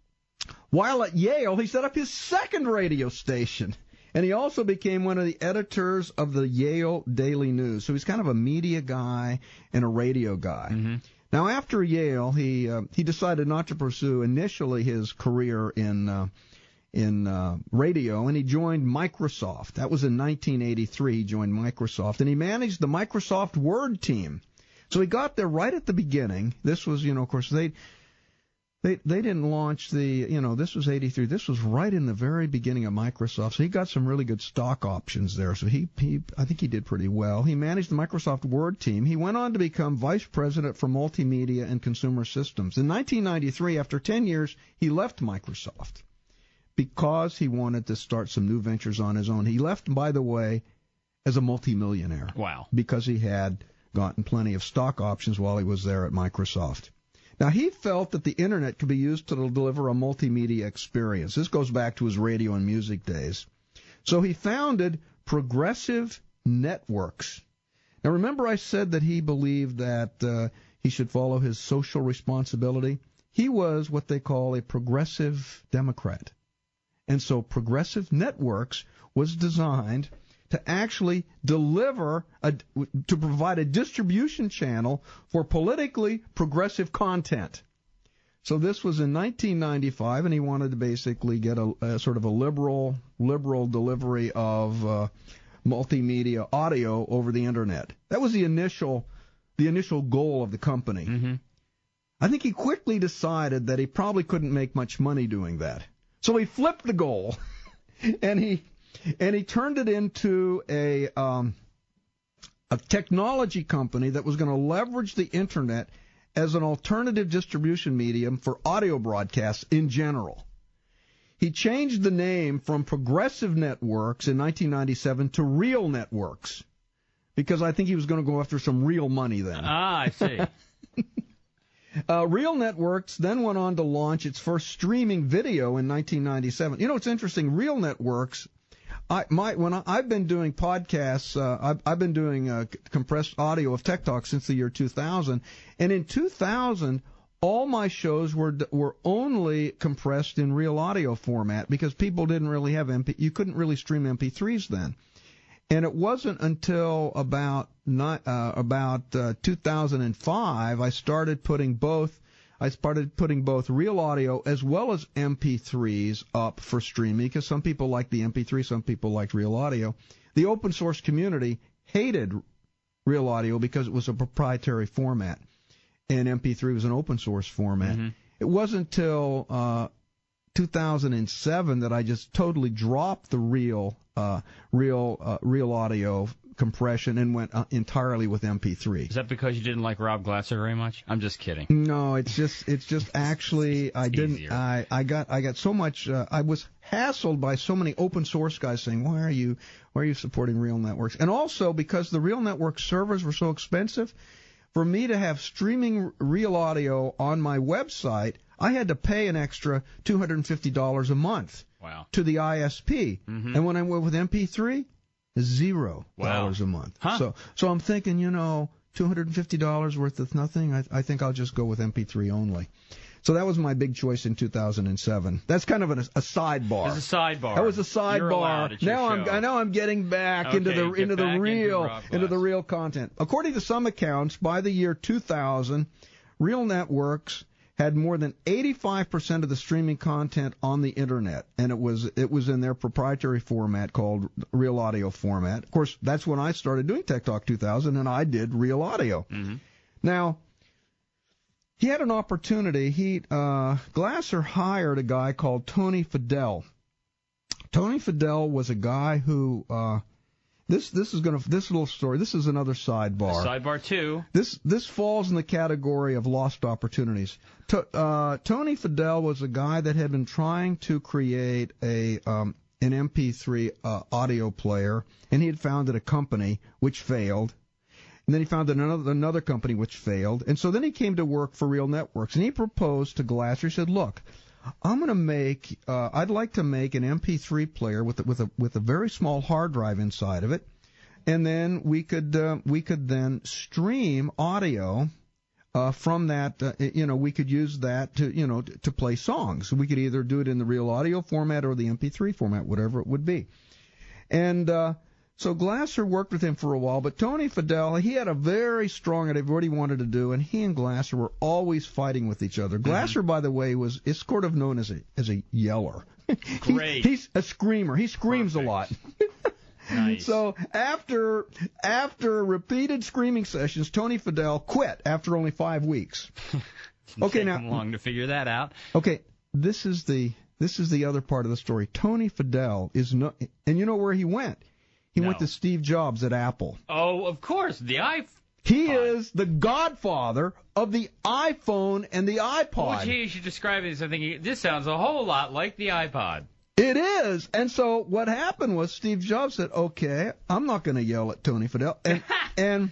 While at Yale, he set up his second radio station. And he also became one of the editors of the Yale Daily News. So he's kind of a media guy and a radio guy. Mm-hmm. Now, after Yale, he uh, he decided not to pursue initially his career in uh, in uh, radio, and he joined Microsoft. That was in nineteen eighty-three. He joined Microsoft, and he managed the Microsoft Word team. So he got there right at the beginning. This was, you know, of course, they. They they didn't launch the, you know, this was eighty-three. This was right in the very beginning of Microsoft. So he got some really good stock options there. So he, he I think he did pretty well. He managed the Microsoft Word team. He went on to become vice president for multimedia and consumer systems. In nineteen ninety-three, after ten years, he left Microsoft because he wanted to start some new ventures on his own. He left, by the way, as a multimillionaire. Wow. Because he had gotten plenty of stock options while he was there at Microsoft. Now, he felt that the Internet could be used to deliver a multimedia experience. This goes back to his radio and music days. So he founded Progressive Networks. Now, remember I said that he believed that uh, he should follow his social responsibility? He was what they call a progressive Democrat. And so Progressive Networks was designed to actually deliver, a, to provide a distribution channel for politically progressive content. So this was in nineteen ninety-five, and he wanted to basically get a, a sort of a liberal, liberal delivery of uh, multimedia audio over the Internet. That was the initial, the initial goal of the company. Mm-hmm. I think he quickly decided that he probably couldn't make much money doing that. So he flipped the goal, and he... And he turned it into a um, a technology company that was going to leverage the Internet as an alternative distribution medium for audio broadcasts in general. He changed the name from Progressive Networks in nineteen ninety-seven to Real Networks because I think he was going to go after some real money then. Ah, I see. uh, Real Networks then went on to launch its first streaming video in nineteen ninety-seven. You know, it's interesting. Real Networks, I my when I, I've been doing podcasts, uh, I've, I've been doing uh, compressed audio of Tech Talk since the year two thousand, and in two thousand. All my shows were were only compressed in real audio format because people didn't really have M P. You couldn't really stream M P threes then, and it wasn't until about not, uh, about uh, two thousand five I started putting both. I started putting both real audio as well as M P threes up for streaming because some people liked the M P three, some people liked real audio. The open source community hated real audio because it was a proprietary format. And M P three was an open source format. Mm-hmm. It wasn't until uh, two thousand seven that I just totally dropped the real, uh, real, uh, real audio compression and went uh, entirely with M P three. Is that because you didn't like Rob Glasser very much? I'm just kidding. No, it's just, it's just actually it's I didn't. easier. I, I got, I got so much. Uh, I was hassled by so many open source guys saying, "Why are you, why are you supporting Real Networks?" And also because the Real Network servers were so expensive. For me to have streaming real audio on my website, I had to pay an extra two hundred fifty dollars a month wow. to the I S P. Mm-hmm. And when I went with M P three, zero dollars wow. a month. Huh. So, so I'm thinking, you know, two hundred fifty dollars worth of nothing. I, I think I'll just go with M P three only. So that was my big choice in two thousand seven. That's kind of an, a sidebar. It's a sidebar. That was a sidebar. Now I'm I know I'm getting back okay, into the into the real into, into the real content. According to some accounts, by the year two thousand, Real Networks had more than eighty-five percent of the streaming content on the internet, and it was it was in their proprietary format called Real Audio format. Of course, that's when I started doing Tech Talk two thousand, and I did Real Audio. Mm-hmm. Now. He had an opportunity. He uh, Glasser hired a guy called Tony Fadell. Tony Fadell was a guy who uh, this this is gonna this little story. This is another sidebar. Sidebar two. This this falls in the category of lost opportunities. To, uh, Tony Fadell was a guy that had been trying to create a um, an M P three uh, audio player, and he had founded a company which failed. And then he founded another, another company which failed. And so then he came to work for Real Networks. And he proposed to Glasser, he said, look, I'm going to make, uh, I'd like to make an M P three player with, with, a, with a very small hard drive inside of it. And then we could, uh, we could then stream audio uh, from that, uh, you know, we could use that to, you know, to, to play songs. We could either do it in the Real Audio format or the M P three format, whatever it would be. And, uh, So Glasser worked with him for a while, but Tony Fadell, he had a very strong idea of what he wanted to do, and he and Glasser were always fighting with each other. Glasser, mm-hmm. by the way, was is sort of known as a as a yeller. Great. he, he's a screamer. He screams Perfect. a lot. Nice. So after after repeated screaming sessions, Tony Fadell quit after only five weeks. Okay, Take now him long to figure that out. Okay, this is the this is the other part of the story. Tony Fadell is no, and you know where he went. He no. went to Steve Jobs at Apple. Oh, of course, the iPhone. He is the godfather of the iPhone and the iPod. Oh, gee, you should describe this. I think this sounds a whole lot like the iPod. It is. And so what happened was Steve Jobs said, okay, I'm not going to yell at Tony Fadell. And, and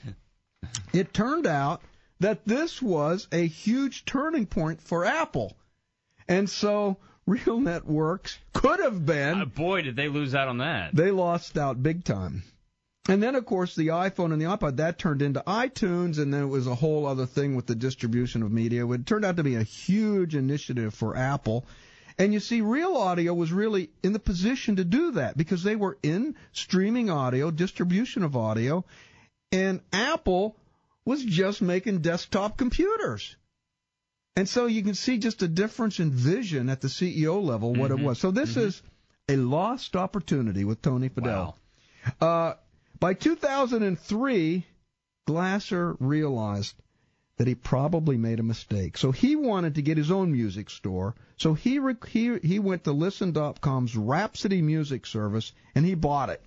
it turned out that this was a huge turning point for Apple. And so Real Networks could have been. Uh, boy, did they lose out on that. They lost out big time. And then, of course, the iPhone and the iPod, that turned into iTunes, and then it was a whole other thing with the distribution of media. It turned out to be a huge initiative for Apple. And you see, Real Audio was really in the position to do that because they were in streaming audio, distribution of audio, and Apple was just making desktop computers. And so you can see just a difference in vision at the C E O level, what mm-hmm. it was. So this mm-hmm. is a lost opportunity with Tony Fadell. Wow. Uh, by two thousand three, Glasser realized that he probably made a mistake. So he wanted to get his own music store. So he re- he he went to Listen dot com's Rhapsody music service, and he bought it.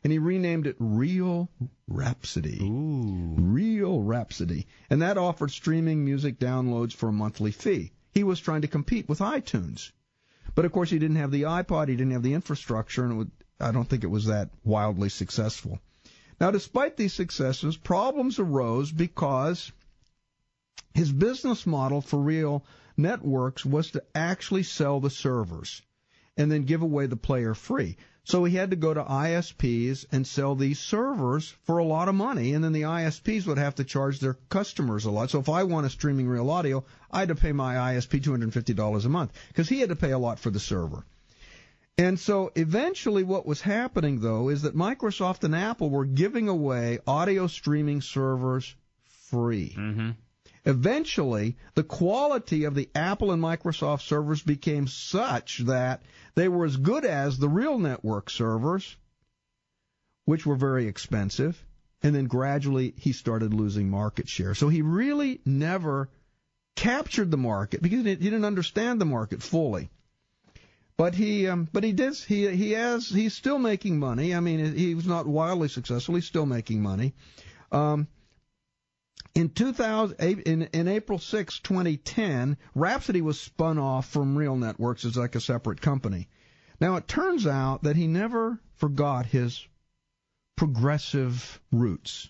and he renamed it Real Rhapsody. Ooh. Real Rhapsody. And that offered streaming music downloads for a monthly fee. He was trying to compete with iTunes. But, of course, he didn't have the iPod, he didn't have the infrastructure, and it would, I don't think it was that wildly successful. Now, despite these successes, problems arose because his business model for Real Networks was to actually sell the servers and then give away the player free. So he had to go to I S Ps and sell these servers for a lot of money, and then the I S Ps would have to charge their customers a lot. So if I wanted streaming real audio, I had to pay my I S P two hundred fifty dollars a month because he had to pay a lot for the server. And so eventually what was happening, though, is that Microsoft and Apple were giving away audio streaming servers free. Mm-hmm. Eventually, the quality of the Apple and Microsoft servers became such that they were as good as the Real Network servers, which were very expensive, and then gradually he started losing market share. So he really never captured the market because he didn't understand the market fully. But he, um, but he did. He he has. He's still making money. I mean, he was not wildly successful. He's still making money. Um, In two thousand, in, in April sixth, twenty ten, Rhapsody was spun off from Real Networks as like a separate company. Now, it turns out that he never forgot his progressive roots.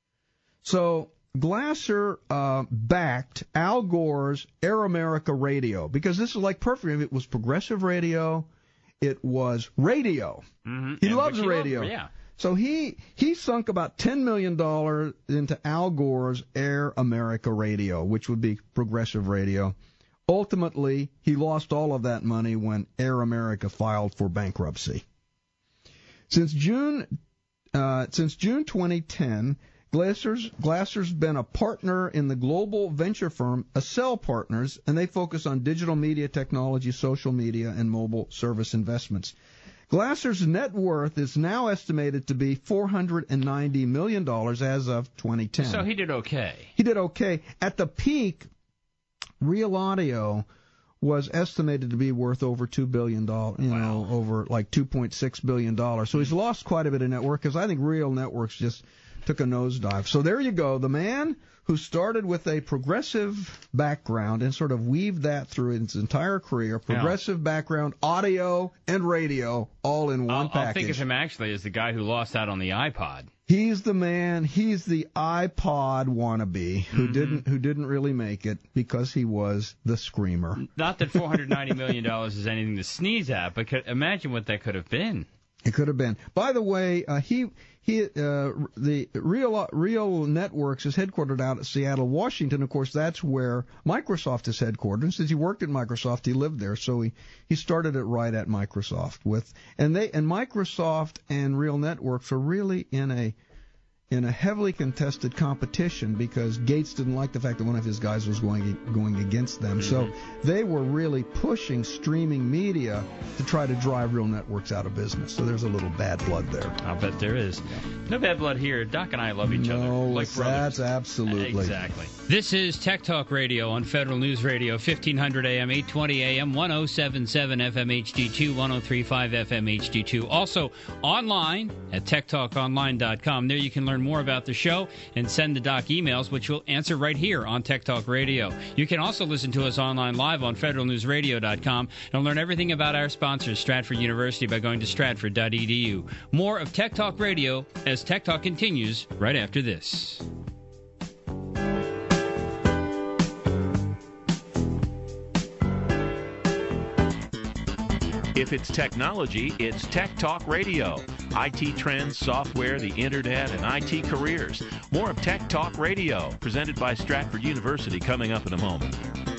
So Glasser uh, backed Al Gore's Air America Radio because this is like perfect. It was progressive radio. It was radio. Mm-hmm. He and loves he radio. Loved, yeah. So he he sunk about ten million dollars into Al Gore's Air America Radio, which would be progressive radio. Ultimately, he lost all of that money when Air America filed for bankruptcy. Since June uh, since June twenty ten, Glasser's, Glasser's been a partner in the global venture firm Accel Partners, and they focus on digital media technology, social media, and mobile service investments. Glasser's net worth is now estimated to be four hundred ninety million dollars as of twenty ten. So he did okay. He did okay. At the peak, Real Audio was estimated to be worth over two billion dollars, you wow. know, over like two point six billion dollars. So he's lost quite a bit of net worth because I think Real Networks just took a nosedive. So there you go. The man who started with a progressive background and sort of weaved that through his entire career, progressive yeah. background, audio and radio, all in one I'll, package. I'll think of him actually as the guy who lost out on the iPod. He's the man. He's the iPod wannabe who mm-hmm. didn't who didn't really make it because he was the screamer. Not that four hundred ninety million dollars is anything to sneeze at, but could, imagine what that could have been. It could have been. By the way, uh, he he uh, the Real Real Networks is headquartered out at Seattle, Washington. Of course, that's where Microsoft is headquartered. And since he worked at Microsoft, he lived there, so he, he started it right at Microsoft. With and they and Microsoft and Real Networks are really in a in a heavily contested competition because Gates didn't like the fact that one of his guys was going going against them. Mm-hmm. So they were really pushing streaming media to try to drive Real Networks out of business. So there's a little bad blood there. I'll bet there is. No bad blood here. Doc and I love each no, other like brothers. That's absolutely. Exactly. This is Tech Talk Radio on Federal News Radio, fifteen hundred A M, eight twenty A M, ten seventy-seven F M H D two, ten thirty-five F M H D two. Also online at tech talk online dot com. There you can learn more about the show and send the doc emails, which we'll answer right here on Tech Talk Radio. You can also listen to us online live on federal news radio dot com and learn everything about our sponsors, Stratford University, by going to stratford dot e d u. More of Tech Talk Radio as Tech Talk continues right after this. If it's technology, it's Tech Talk Radio. I T trends, software, the internet, and I T careers. More of Tech Talk Radio, presented by Stratford University, coming up in a moment.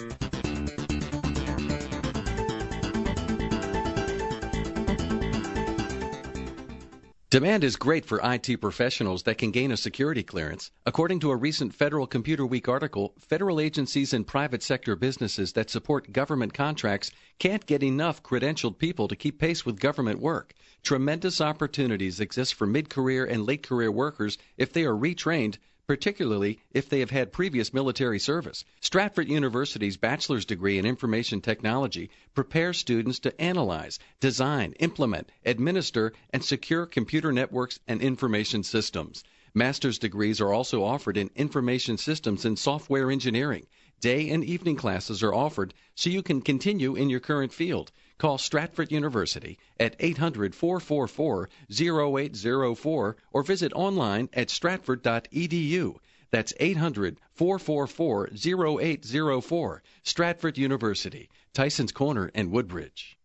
Demand is great for I T professionals that can gain a security clearance. According to a recent Federal Computer Week article, federal agencies and private sector businesses that support government contracts can't get enough credentialed people to keep pace with government work. Tremendous opportunities exist for mid-career and late-career workers if they are retrained, particularly if they have had previous military service. Stratford University's bachelor's degree in information technology prepares students to analyze, design, implement, administer, and secure computer networks and information systems. Master's degrees are also offered in information systems and software engineering. Day and evening classes are offered so you can continue in your current field. Call Stratford University at eight hundred, four four four, zero eight zero four or visit online at stratford dot e d u. That's eight hundred, four four four, zero eight zero four. Stratford University, Tyson's Corner and Woodbridge.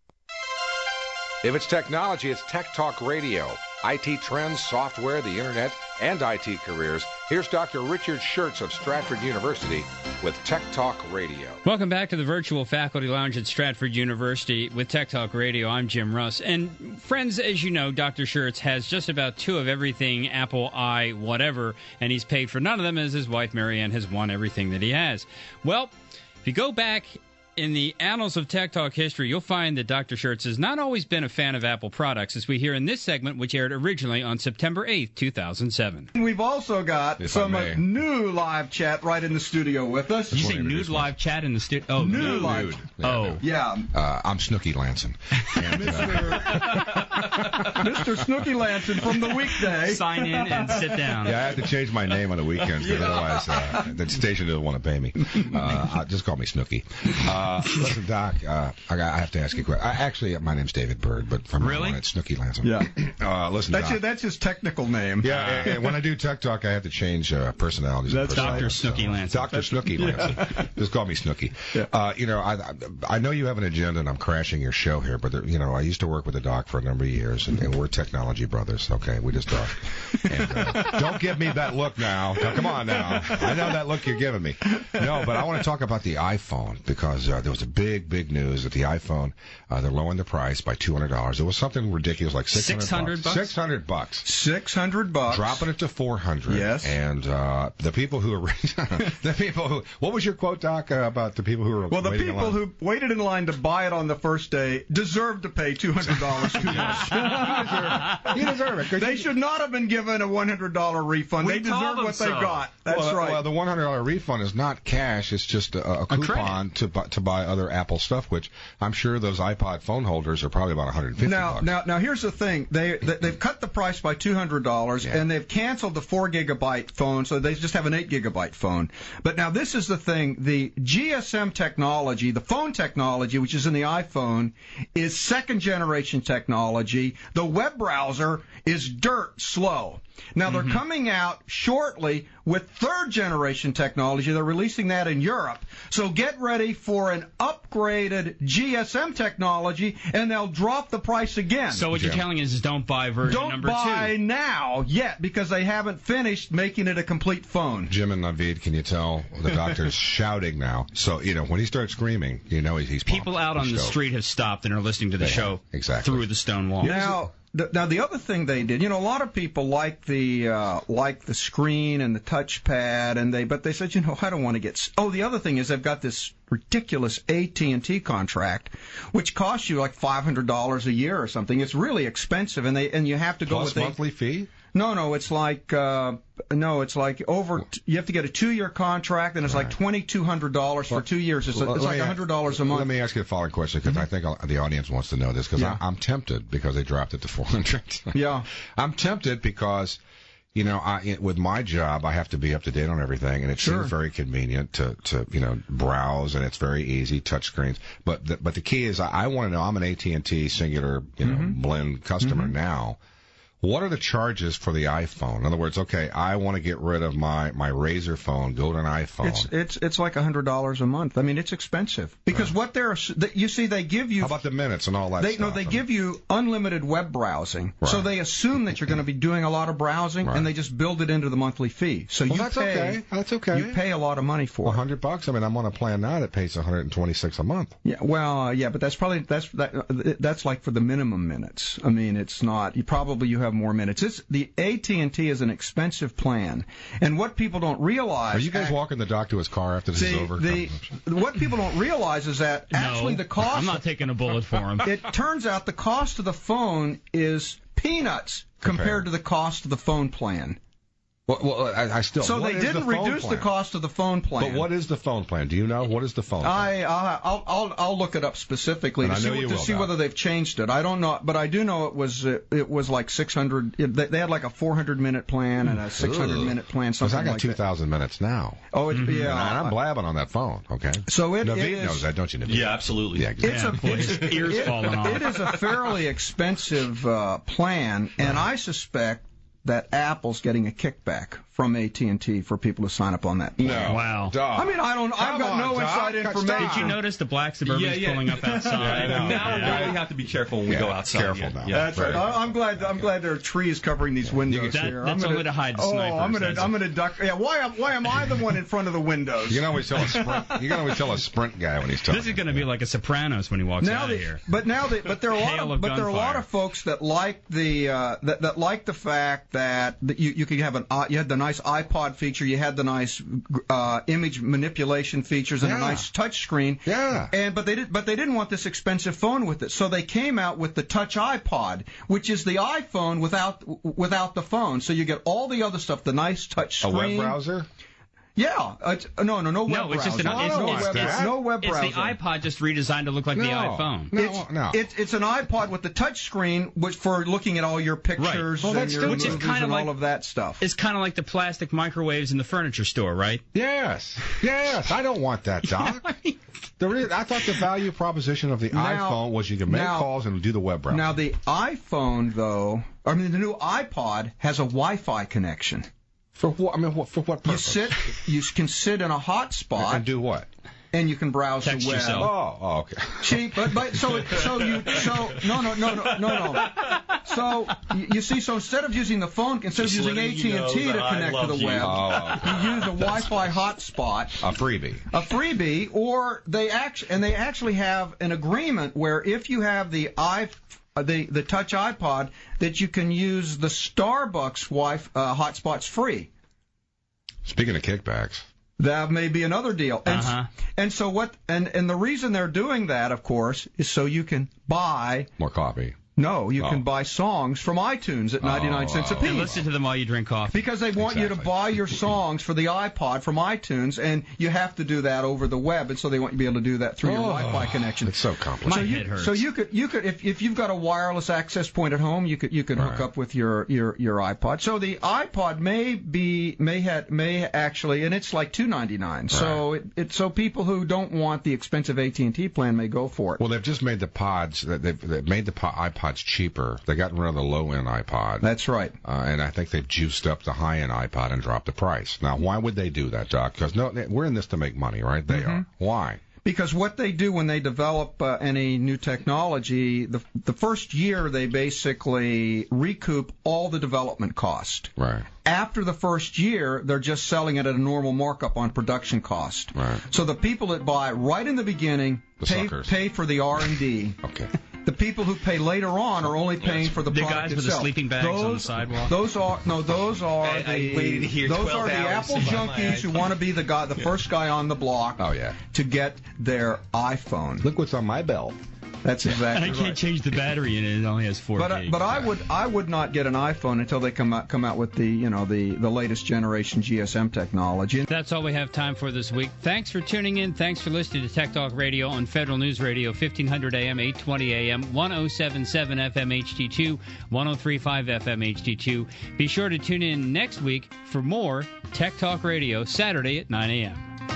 If it's technology, it's Tech Talk Radio. I T trends, software, the Internet, and I T careers. Here's Doctor Richard Schertz of Stratford University with Tech Talk Radio. Welcome back to the virtual faculty lounge at Stratford University with Tech Talk Radio. I'm Jim Russ. And friends, as you know, Doctor Schertz has just about two of everything Apple, I, whatever, and he's paid for none of them as his wife, Marianne, has won everything that he has. Well, if you go back in the annals of Tech Talk history, you'll find that Doctor Schertz has not always been a fan of Apple products, as we hear in this segment, which aired originally on September eighth, two thousand seven. We've also got If some I may. uh, new live chat right in the studio with us. Did you say nude live chat in the studio? Oh, New nude. live- Nude. Oh. Yeah. Uh, I'm Snooky Lanson. And, uh, Mister Snooky Lanson from the weekday. Sign in and sit down. yeah, I have to change my name on the weekends because otherwise uh, the station doesn't want to pay me. Uh, uh, just call me Snooky. Uh, listen, Doc, uh, I, got, I have to ask you a question. I, actually, my name's David Bird, but from Really? now on it's Snooky Lanson. Yeah. Uh, listen, That's Doc. his, that's his technical name. Yeah, and, and when I do Tech Talk, I have to change uh, personalities. and That's Doctor personas, Snooky so- Lanson. Doctor Snooky Lanson. Just call me Snooky. Uh, you know, I, I I know you have an agenda, and I'm crashing your show here, but there, you know, I used to work with the Doc for a number of years, and, and we're technology brothers. Okay, we just talk. And, uh, don't give me that look now. Now, come on now. I know that look you're giving me. No, but I want to talk about the iPhone because uh, there was a big, big news that the iPhone uh, they're lowering the price by two hundred dollars. It was something ridiculous, like six hundred six hundred bucks? Six hundred bucks. Six hundred bucks. Dropping it to four hundred. Yes. And uh, the people who are the people who what was your quote, Doc, uh, about the people who were Well, the waiting in people line? who waited in line to buy it on the first day deserve to pay two hundred dollars too much. You deserve it. 'cause They you- should not have been given a one hundred dollars refund. We They told deserve them what they so. got. That's well, right. Well, the one hundred dollars refund is not cash. It's just a, a coupon to buy, to buy other Apple stuff, which I'm sure those iPod phone holders are probably about one hundred fifty Now, bucks. now, now, here's the thing: they, they they've cut the price by two hundred dollars, Yeah. and they've canceled the four gigabyte phone, so they just have an eight gigabyte phone. But now, this is the thing: the G S M technology, the phone technology, which is in the iPhone, is second generation technology. The web browser is dirt slow. Now they're coming out shortly with third generation technology. They're releasing that in Europe. So get ready for an upgraded G S M technology, and they'll drop the price again. So what you're Jim. telling us is don't buy version Don't number buy two. now yet because they haven't finished making it a complete phone. Jim and Naveed, can you tell the doctor's shouting now? So, you know, when he starts screaming, you know he's, he's People pumped. out on He's the stoked. street have stopped and are listening to the Yeah, show exactly. through the stone wall. Now, the, now the other thing they did, you know, a lot of people like the uh, like the screen and the touchpad, and they but they said, you know, I don't want to get. s- Oh, the other thing is they've got this ridiculous A T and T contract, which costs you like five hundred dollars a year or something. It's really expensive, and they and you have to go Plus with a- monthly fee? No, no, it's like uh, no, it's like over. You have to get a two-year contract, and it's like twenty-two hundred dollars for two years. It's, Well, it's let like me- a hundred dollars a month. Let me ask you the following question, because I think I'll- the audience wants to know this, because Yeah. I'm tempted because they dropped it to four hundred. Yeah. I'm tempted because, you know, I, with my job, I have to be up to date on everything, and it Sure. seems very convenient to, to, you know, browse, and it's very easy, touch screens. But the, but the key is, I, I want to know, I'm an A T and T singular, you know, Mm-hmm. blend customer now. What are the charges for the iPhone? In other words, okay, I want to get rid of my, my Razr phone, go to an iPhone. It's it's it's like a hundred dollars a month. I mean, it's expensive because what they're that- you see they give you How about the minutes and all that they stuff? no they give you unlimited web browsing, so Right. they assume that you're going to be doing a lot of browsing, Right. and they just build it into the monthly fee. So Well, you that's pay okay. That's okay. you pay a lot of money for A it. hundred bucks. I mean, I'm on a plan now that pays one hundred twenty-six a month. Yeah, well, uh, yeah, but that's probably that's that, that's like for the minimum minutes. I mean, it's not. You probably you have more minutes. It's the A T and T is an expensive plan, and what people don't realize. Are you guys act- walking the doc to his car after this See, is over? the, what people don't realize is that actually No, the cost. I'm not taking a bullet for him. It turns out the cost of the phone is peanuts compared Compared. to the cost of the phone plan. Well, well I, I still. So what they is didn't the phone reduce plan? the cost of the phone plan. But what is the phone plan? Do you know what is the phone plan? I uh, I'll, I'll I'll look it up specifically And to I see, know you to will, see Doc. whether they've changed it. I don't know, but I do know it was uh, it was like six hundred. It, they had like a four hundred minute plan and a six hundred minute plan. Because Something I got like two thousand minutes now. Oh, it, Mm-hmm. yeah. And I'm blabbing on that phone. Okay. So it, Naveed it is, knows that, don't you, Naveed? Yeah, absolutely. Yeah, exactly. It's a it's, ears it, falling off. It is a fairly expensive uh, plan, and I suspect that Apple's getting a kickback from A T and T for people who sign up on that plan. No. Wow. Doc. I mean, I don't. I've Come got on, no Doc. inside Stop. information. Did you notice the black Suburbans Yeah, yeah. pulling up outside? Yeah, I know. Now we Yeah. really have to be careful when we Yeah, go outside. careful yeah. now. Yeah. That's right. Very I- I'm glad. I'm glad there are trees covering these windows That- here. that's I'm gonna, only to hide the oh, snipers, I'm gonna. that's I'm it. gonna duck. Yeah. Why? Am, why am I the one in front of the windows? You can always tell a sprint. You can always tell a sprint guy when he's talking. This is going to be like a Sopranos when he walks now out the, of here. But now, the, but there are a lot Hail of, of but there are a lot gunfire. of folks that like the uh, that that like the fact that, that you you could have an uh, you had the nice iPod feature, you had the nice uh, image manipulation features, and Yeah. a nice touch screen. Yeah. And but they did but they didn't want this expensive phone with it, so they came out with the Touch iPod, which is the iPhone without without the phone. So you get all the other stuff, the nice touch A screen. web browser? Yeah. It's, no, no, no web No, it's just an browser. it's, I don't it's, want it's, that. No web it's browser. the iPod just redesigned to look like the No. iPhone. No, it's, no. It's, it's an iPod with the touch screen, which for looking at all your pictures Well, and that's your still- Which is movies kind of and like- all of that stuff. It's kind of like the plastic microwaves in the furniture store, right? Yes. Yes. I don't want that, Doc. The re- I thought the value proposition of the Now- iPhone was you can make now- calls and do the web browser. Now the iPhone, though, I mean the new iPod has a Wi-Fi connection. for what? I mean, what, for what You purpose? sit, you can sit in a hotspot and do what? and you can browse Text the web. yourself. Oh, oh, okay. See, but, but so it- so you so no no no no no no. So you, you see, so instead of using the phone, instead Just of using letting A T you and know T to that I connect to love the you. web, Oh, okay. you use a Wi-Fi hotspot. A freebie. A freebie, or they actually and they actually have an agreement where if you have the i uh, the the Touch iPod, that you can use the Starbucks Wi uh, hotspots free. Speaking of kickbacks. That may be another deal. And, Uh-huh. and so what? And and the reason they're doing that, of course, is so you can buy. More coffee. No, you Oh. can buy songs from iTunes at ninety-nine cents a Oh. piece. And listen to them while you drink coffee. Because they want you to Exactly. buy your songs for the iPod from iTunes, and you have to do that over the web, and so they want you to be able to do that through your Oh, Wi-Fi connection. It's so complicated. My so you, head hurts. So you could you could if if you've got a wireless access point at home, you could you could hook Right. up with your, your, your iPod. So the iPod may be may have may actually, and it's like two ninety-nine. So it, it so people who don't want the expensive A T and T plan may go for it. Well, they've just made the pods. They've, they've made the po- iPods cheaper. They got rid of the low-end iPod. That's right. Uh, and I think they've juiced up the high-end iPod and dropped the price. Now, why would they do that, Doc? Because no, we're in this to make money, right? They are. Why? Because what they do when they develop uh, any new technology, the the first year they basically recoup all the development cost. Right. After the first year, they're just selling it at a normal markup on production cost. Right. So the people that buy right in the beginning The pay suckers. pay for the R and D. Okay. The people who pay later on are only paying for the, The product guys with the itself. sleeping bags those, on the sidewalk? Those are no, those are I- I the waited here those twelve are the hours Apple to buy my junkies who iPhone. want to be the guy, the first guy on the block. Oh, yeah. To get their iPhone. Look what's on my belt. That's And exactly I can't right. change the battery in it. It only has four But uh, gigs. but I would I would not get an iPhone until they come out come out with the you know the, the latest generation G S M technology. That's all we have time for this week. Thanks for tuning in. Thanks for listening to Tech Talk Radio on Federal News Radio, fifteen hundred A M, eight twenty A M, one oh seven point seven F M H D two, one oh three point five F M H D two. Be sure to tune in next week for more Tech Talk Radio, Saturday at nine A M.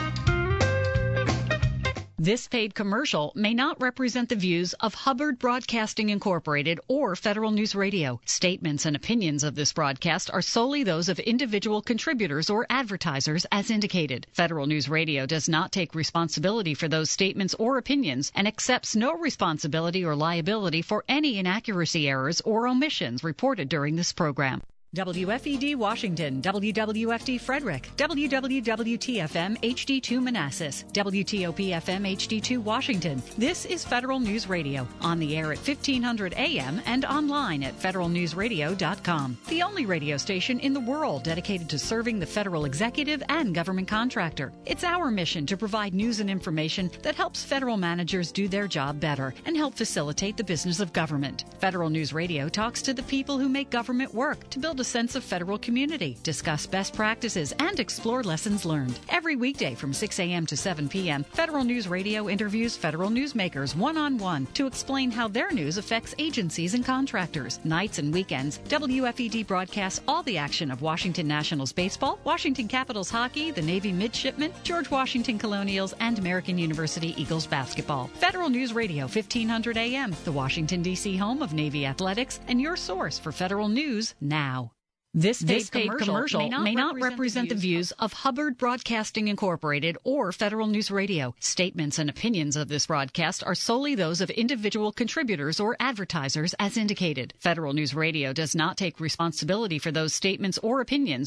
This paid commercial may not represent the views of Hubbard Broadcasting Incorporated or Federal News Radio. Statements and opinions of this broadcast are solely those of individual contributors or advertisers as indicated. Federal News Radio does not take responsibility for those statements or opinions and accepts no responsibility or liability for any inaccuracy, errors, or omissions reported during this program. W F E D Washington, W W F D Frederick, W W W T F M H D two Manassas, W T O P F M H D two Washington. This is Federal News Radio, on the air at fifteen hundred A M and online at federal news radio dot com. The only radio station in the world dedicated to serving the federal executive and government contractor. It's our mission to provide news and information that helps federal managers do their job better and help facilitate the business of government. Federal News Radio talks to the people who make government work to build a sense of federal community, discuss best practices, and explore lessons learned. Every weekday from six a.m. to seven p.m., Federal News Radio interviews federal newsmakers one-on-one to explain how their news affects agencies and contractors. Nights and weekends, W F E D broadcasts all the action of Washington Nationals baseball, Washington Capitals hockey, the Navy midshipmen, George Washington Colonials, and American University Eagles basketball. Federal News Radio, fifteen hundred A M, the Washington, D C home of Navy athletics, and your source for federal news now. This paid, this paid commercial, commercial may not, may not represent, represent the views of, of Hubbard Broadcasting Incorporated or Federal News Radio. Statements and opinions of this broadcast are solely those of individual contributors or advertisers as indicated. Federal News Radio does not take responsibility for those statements or opinions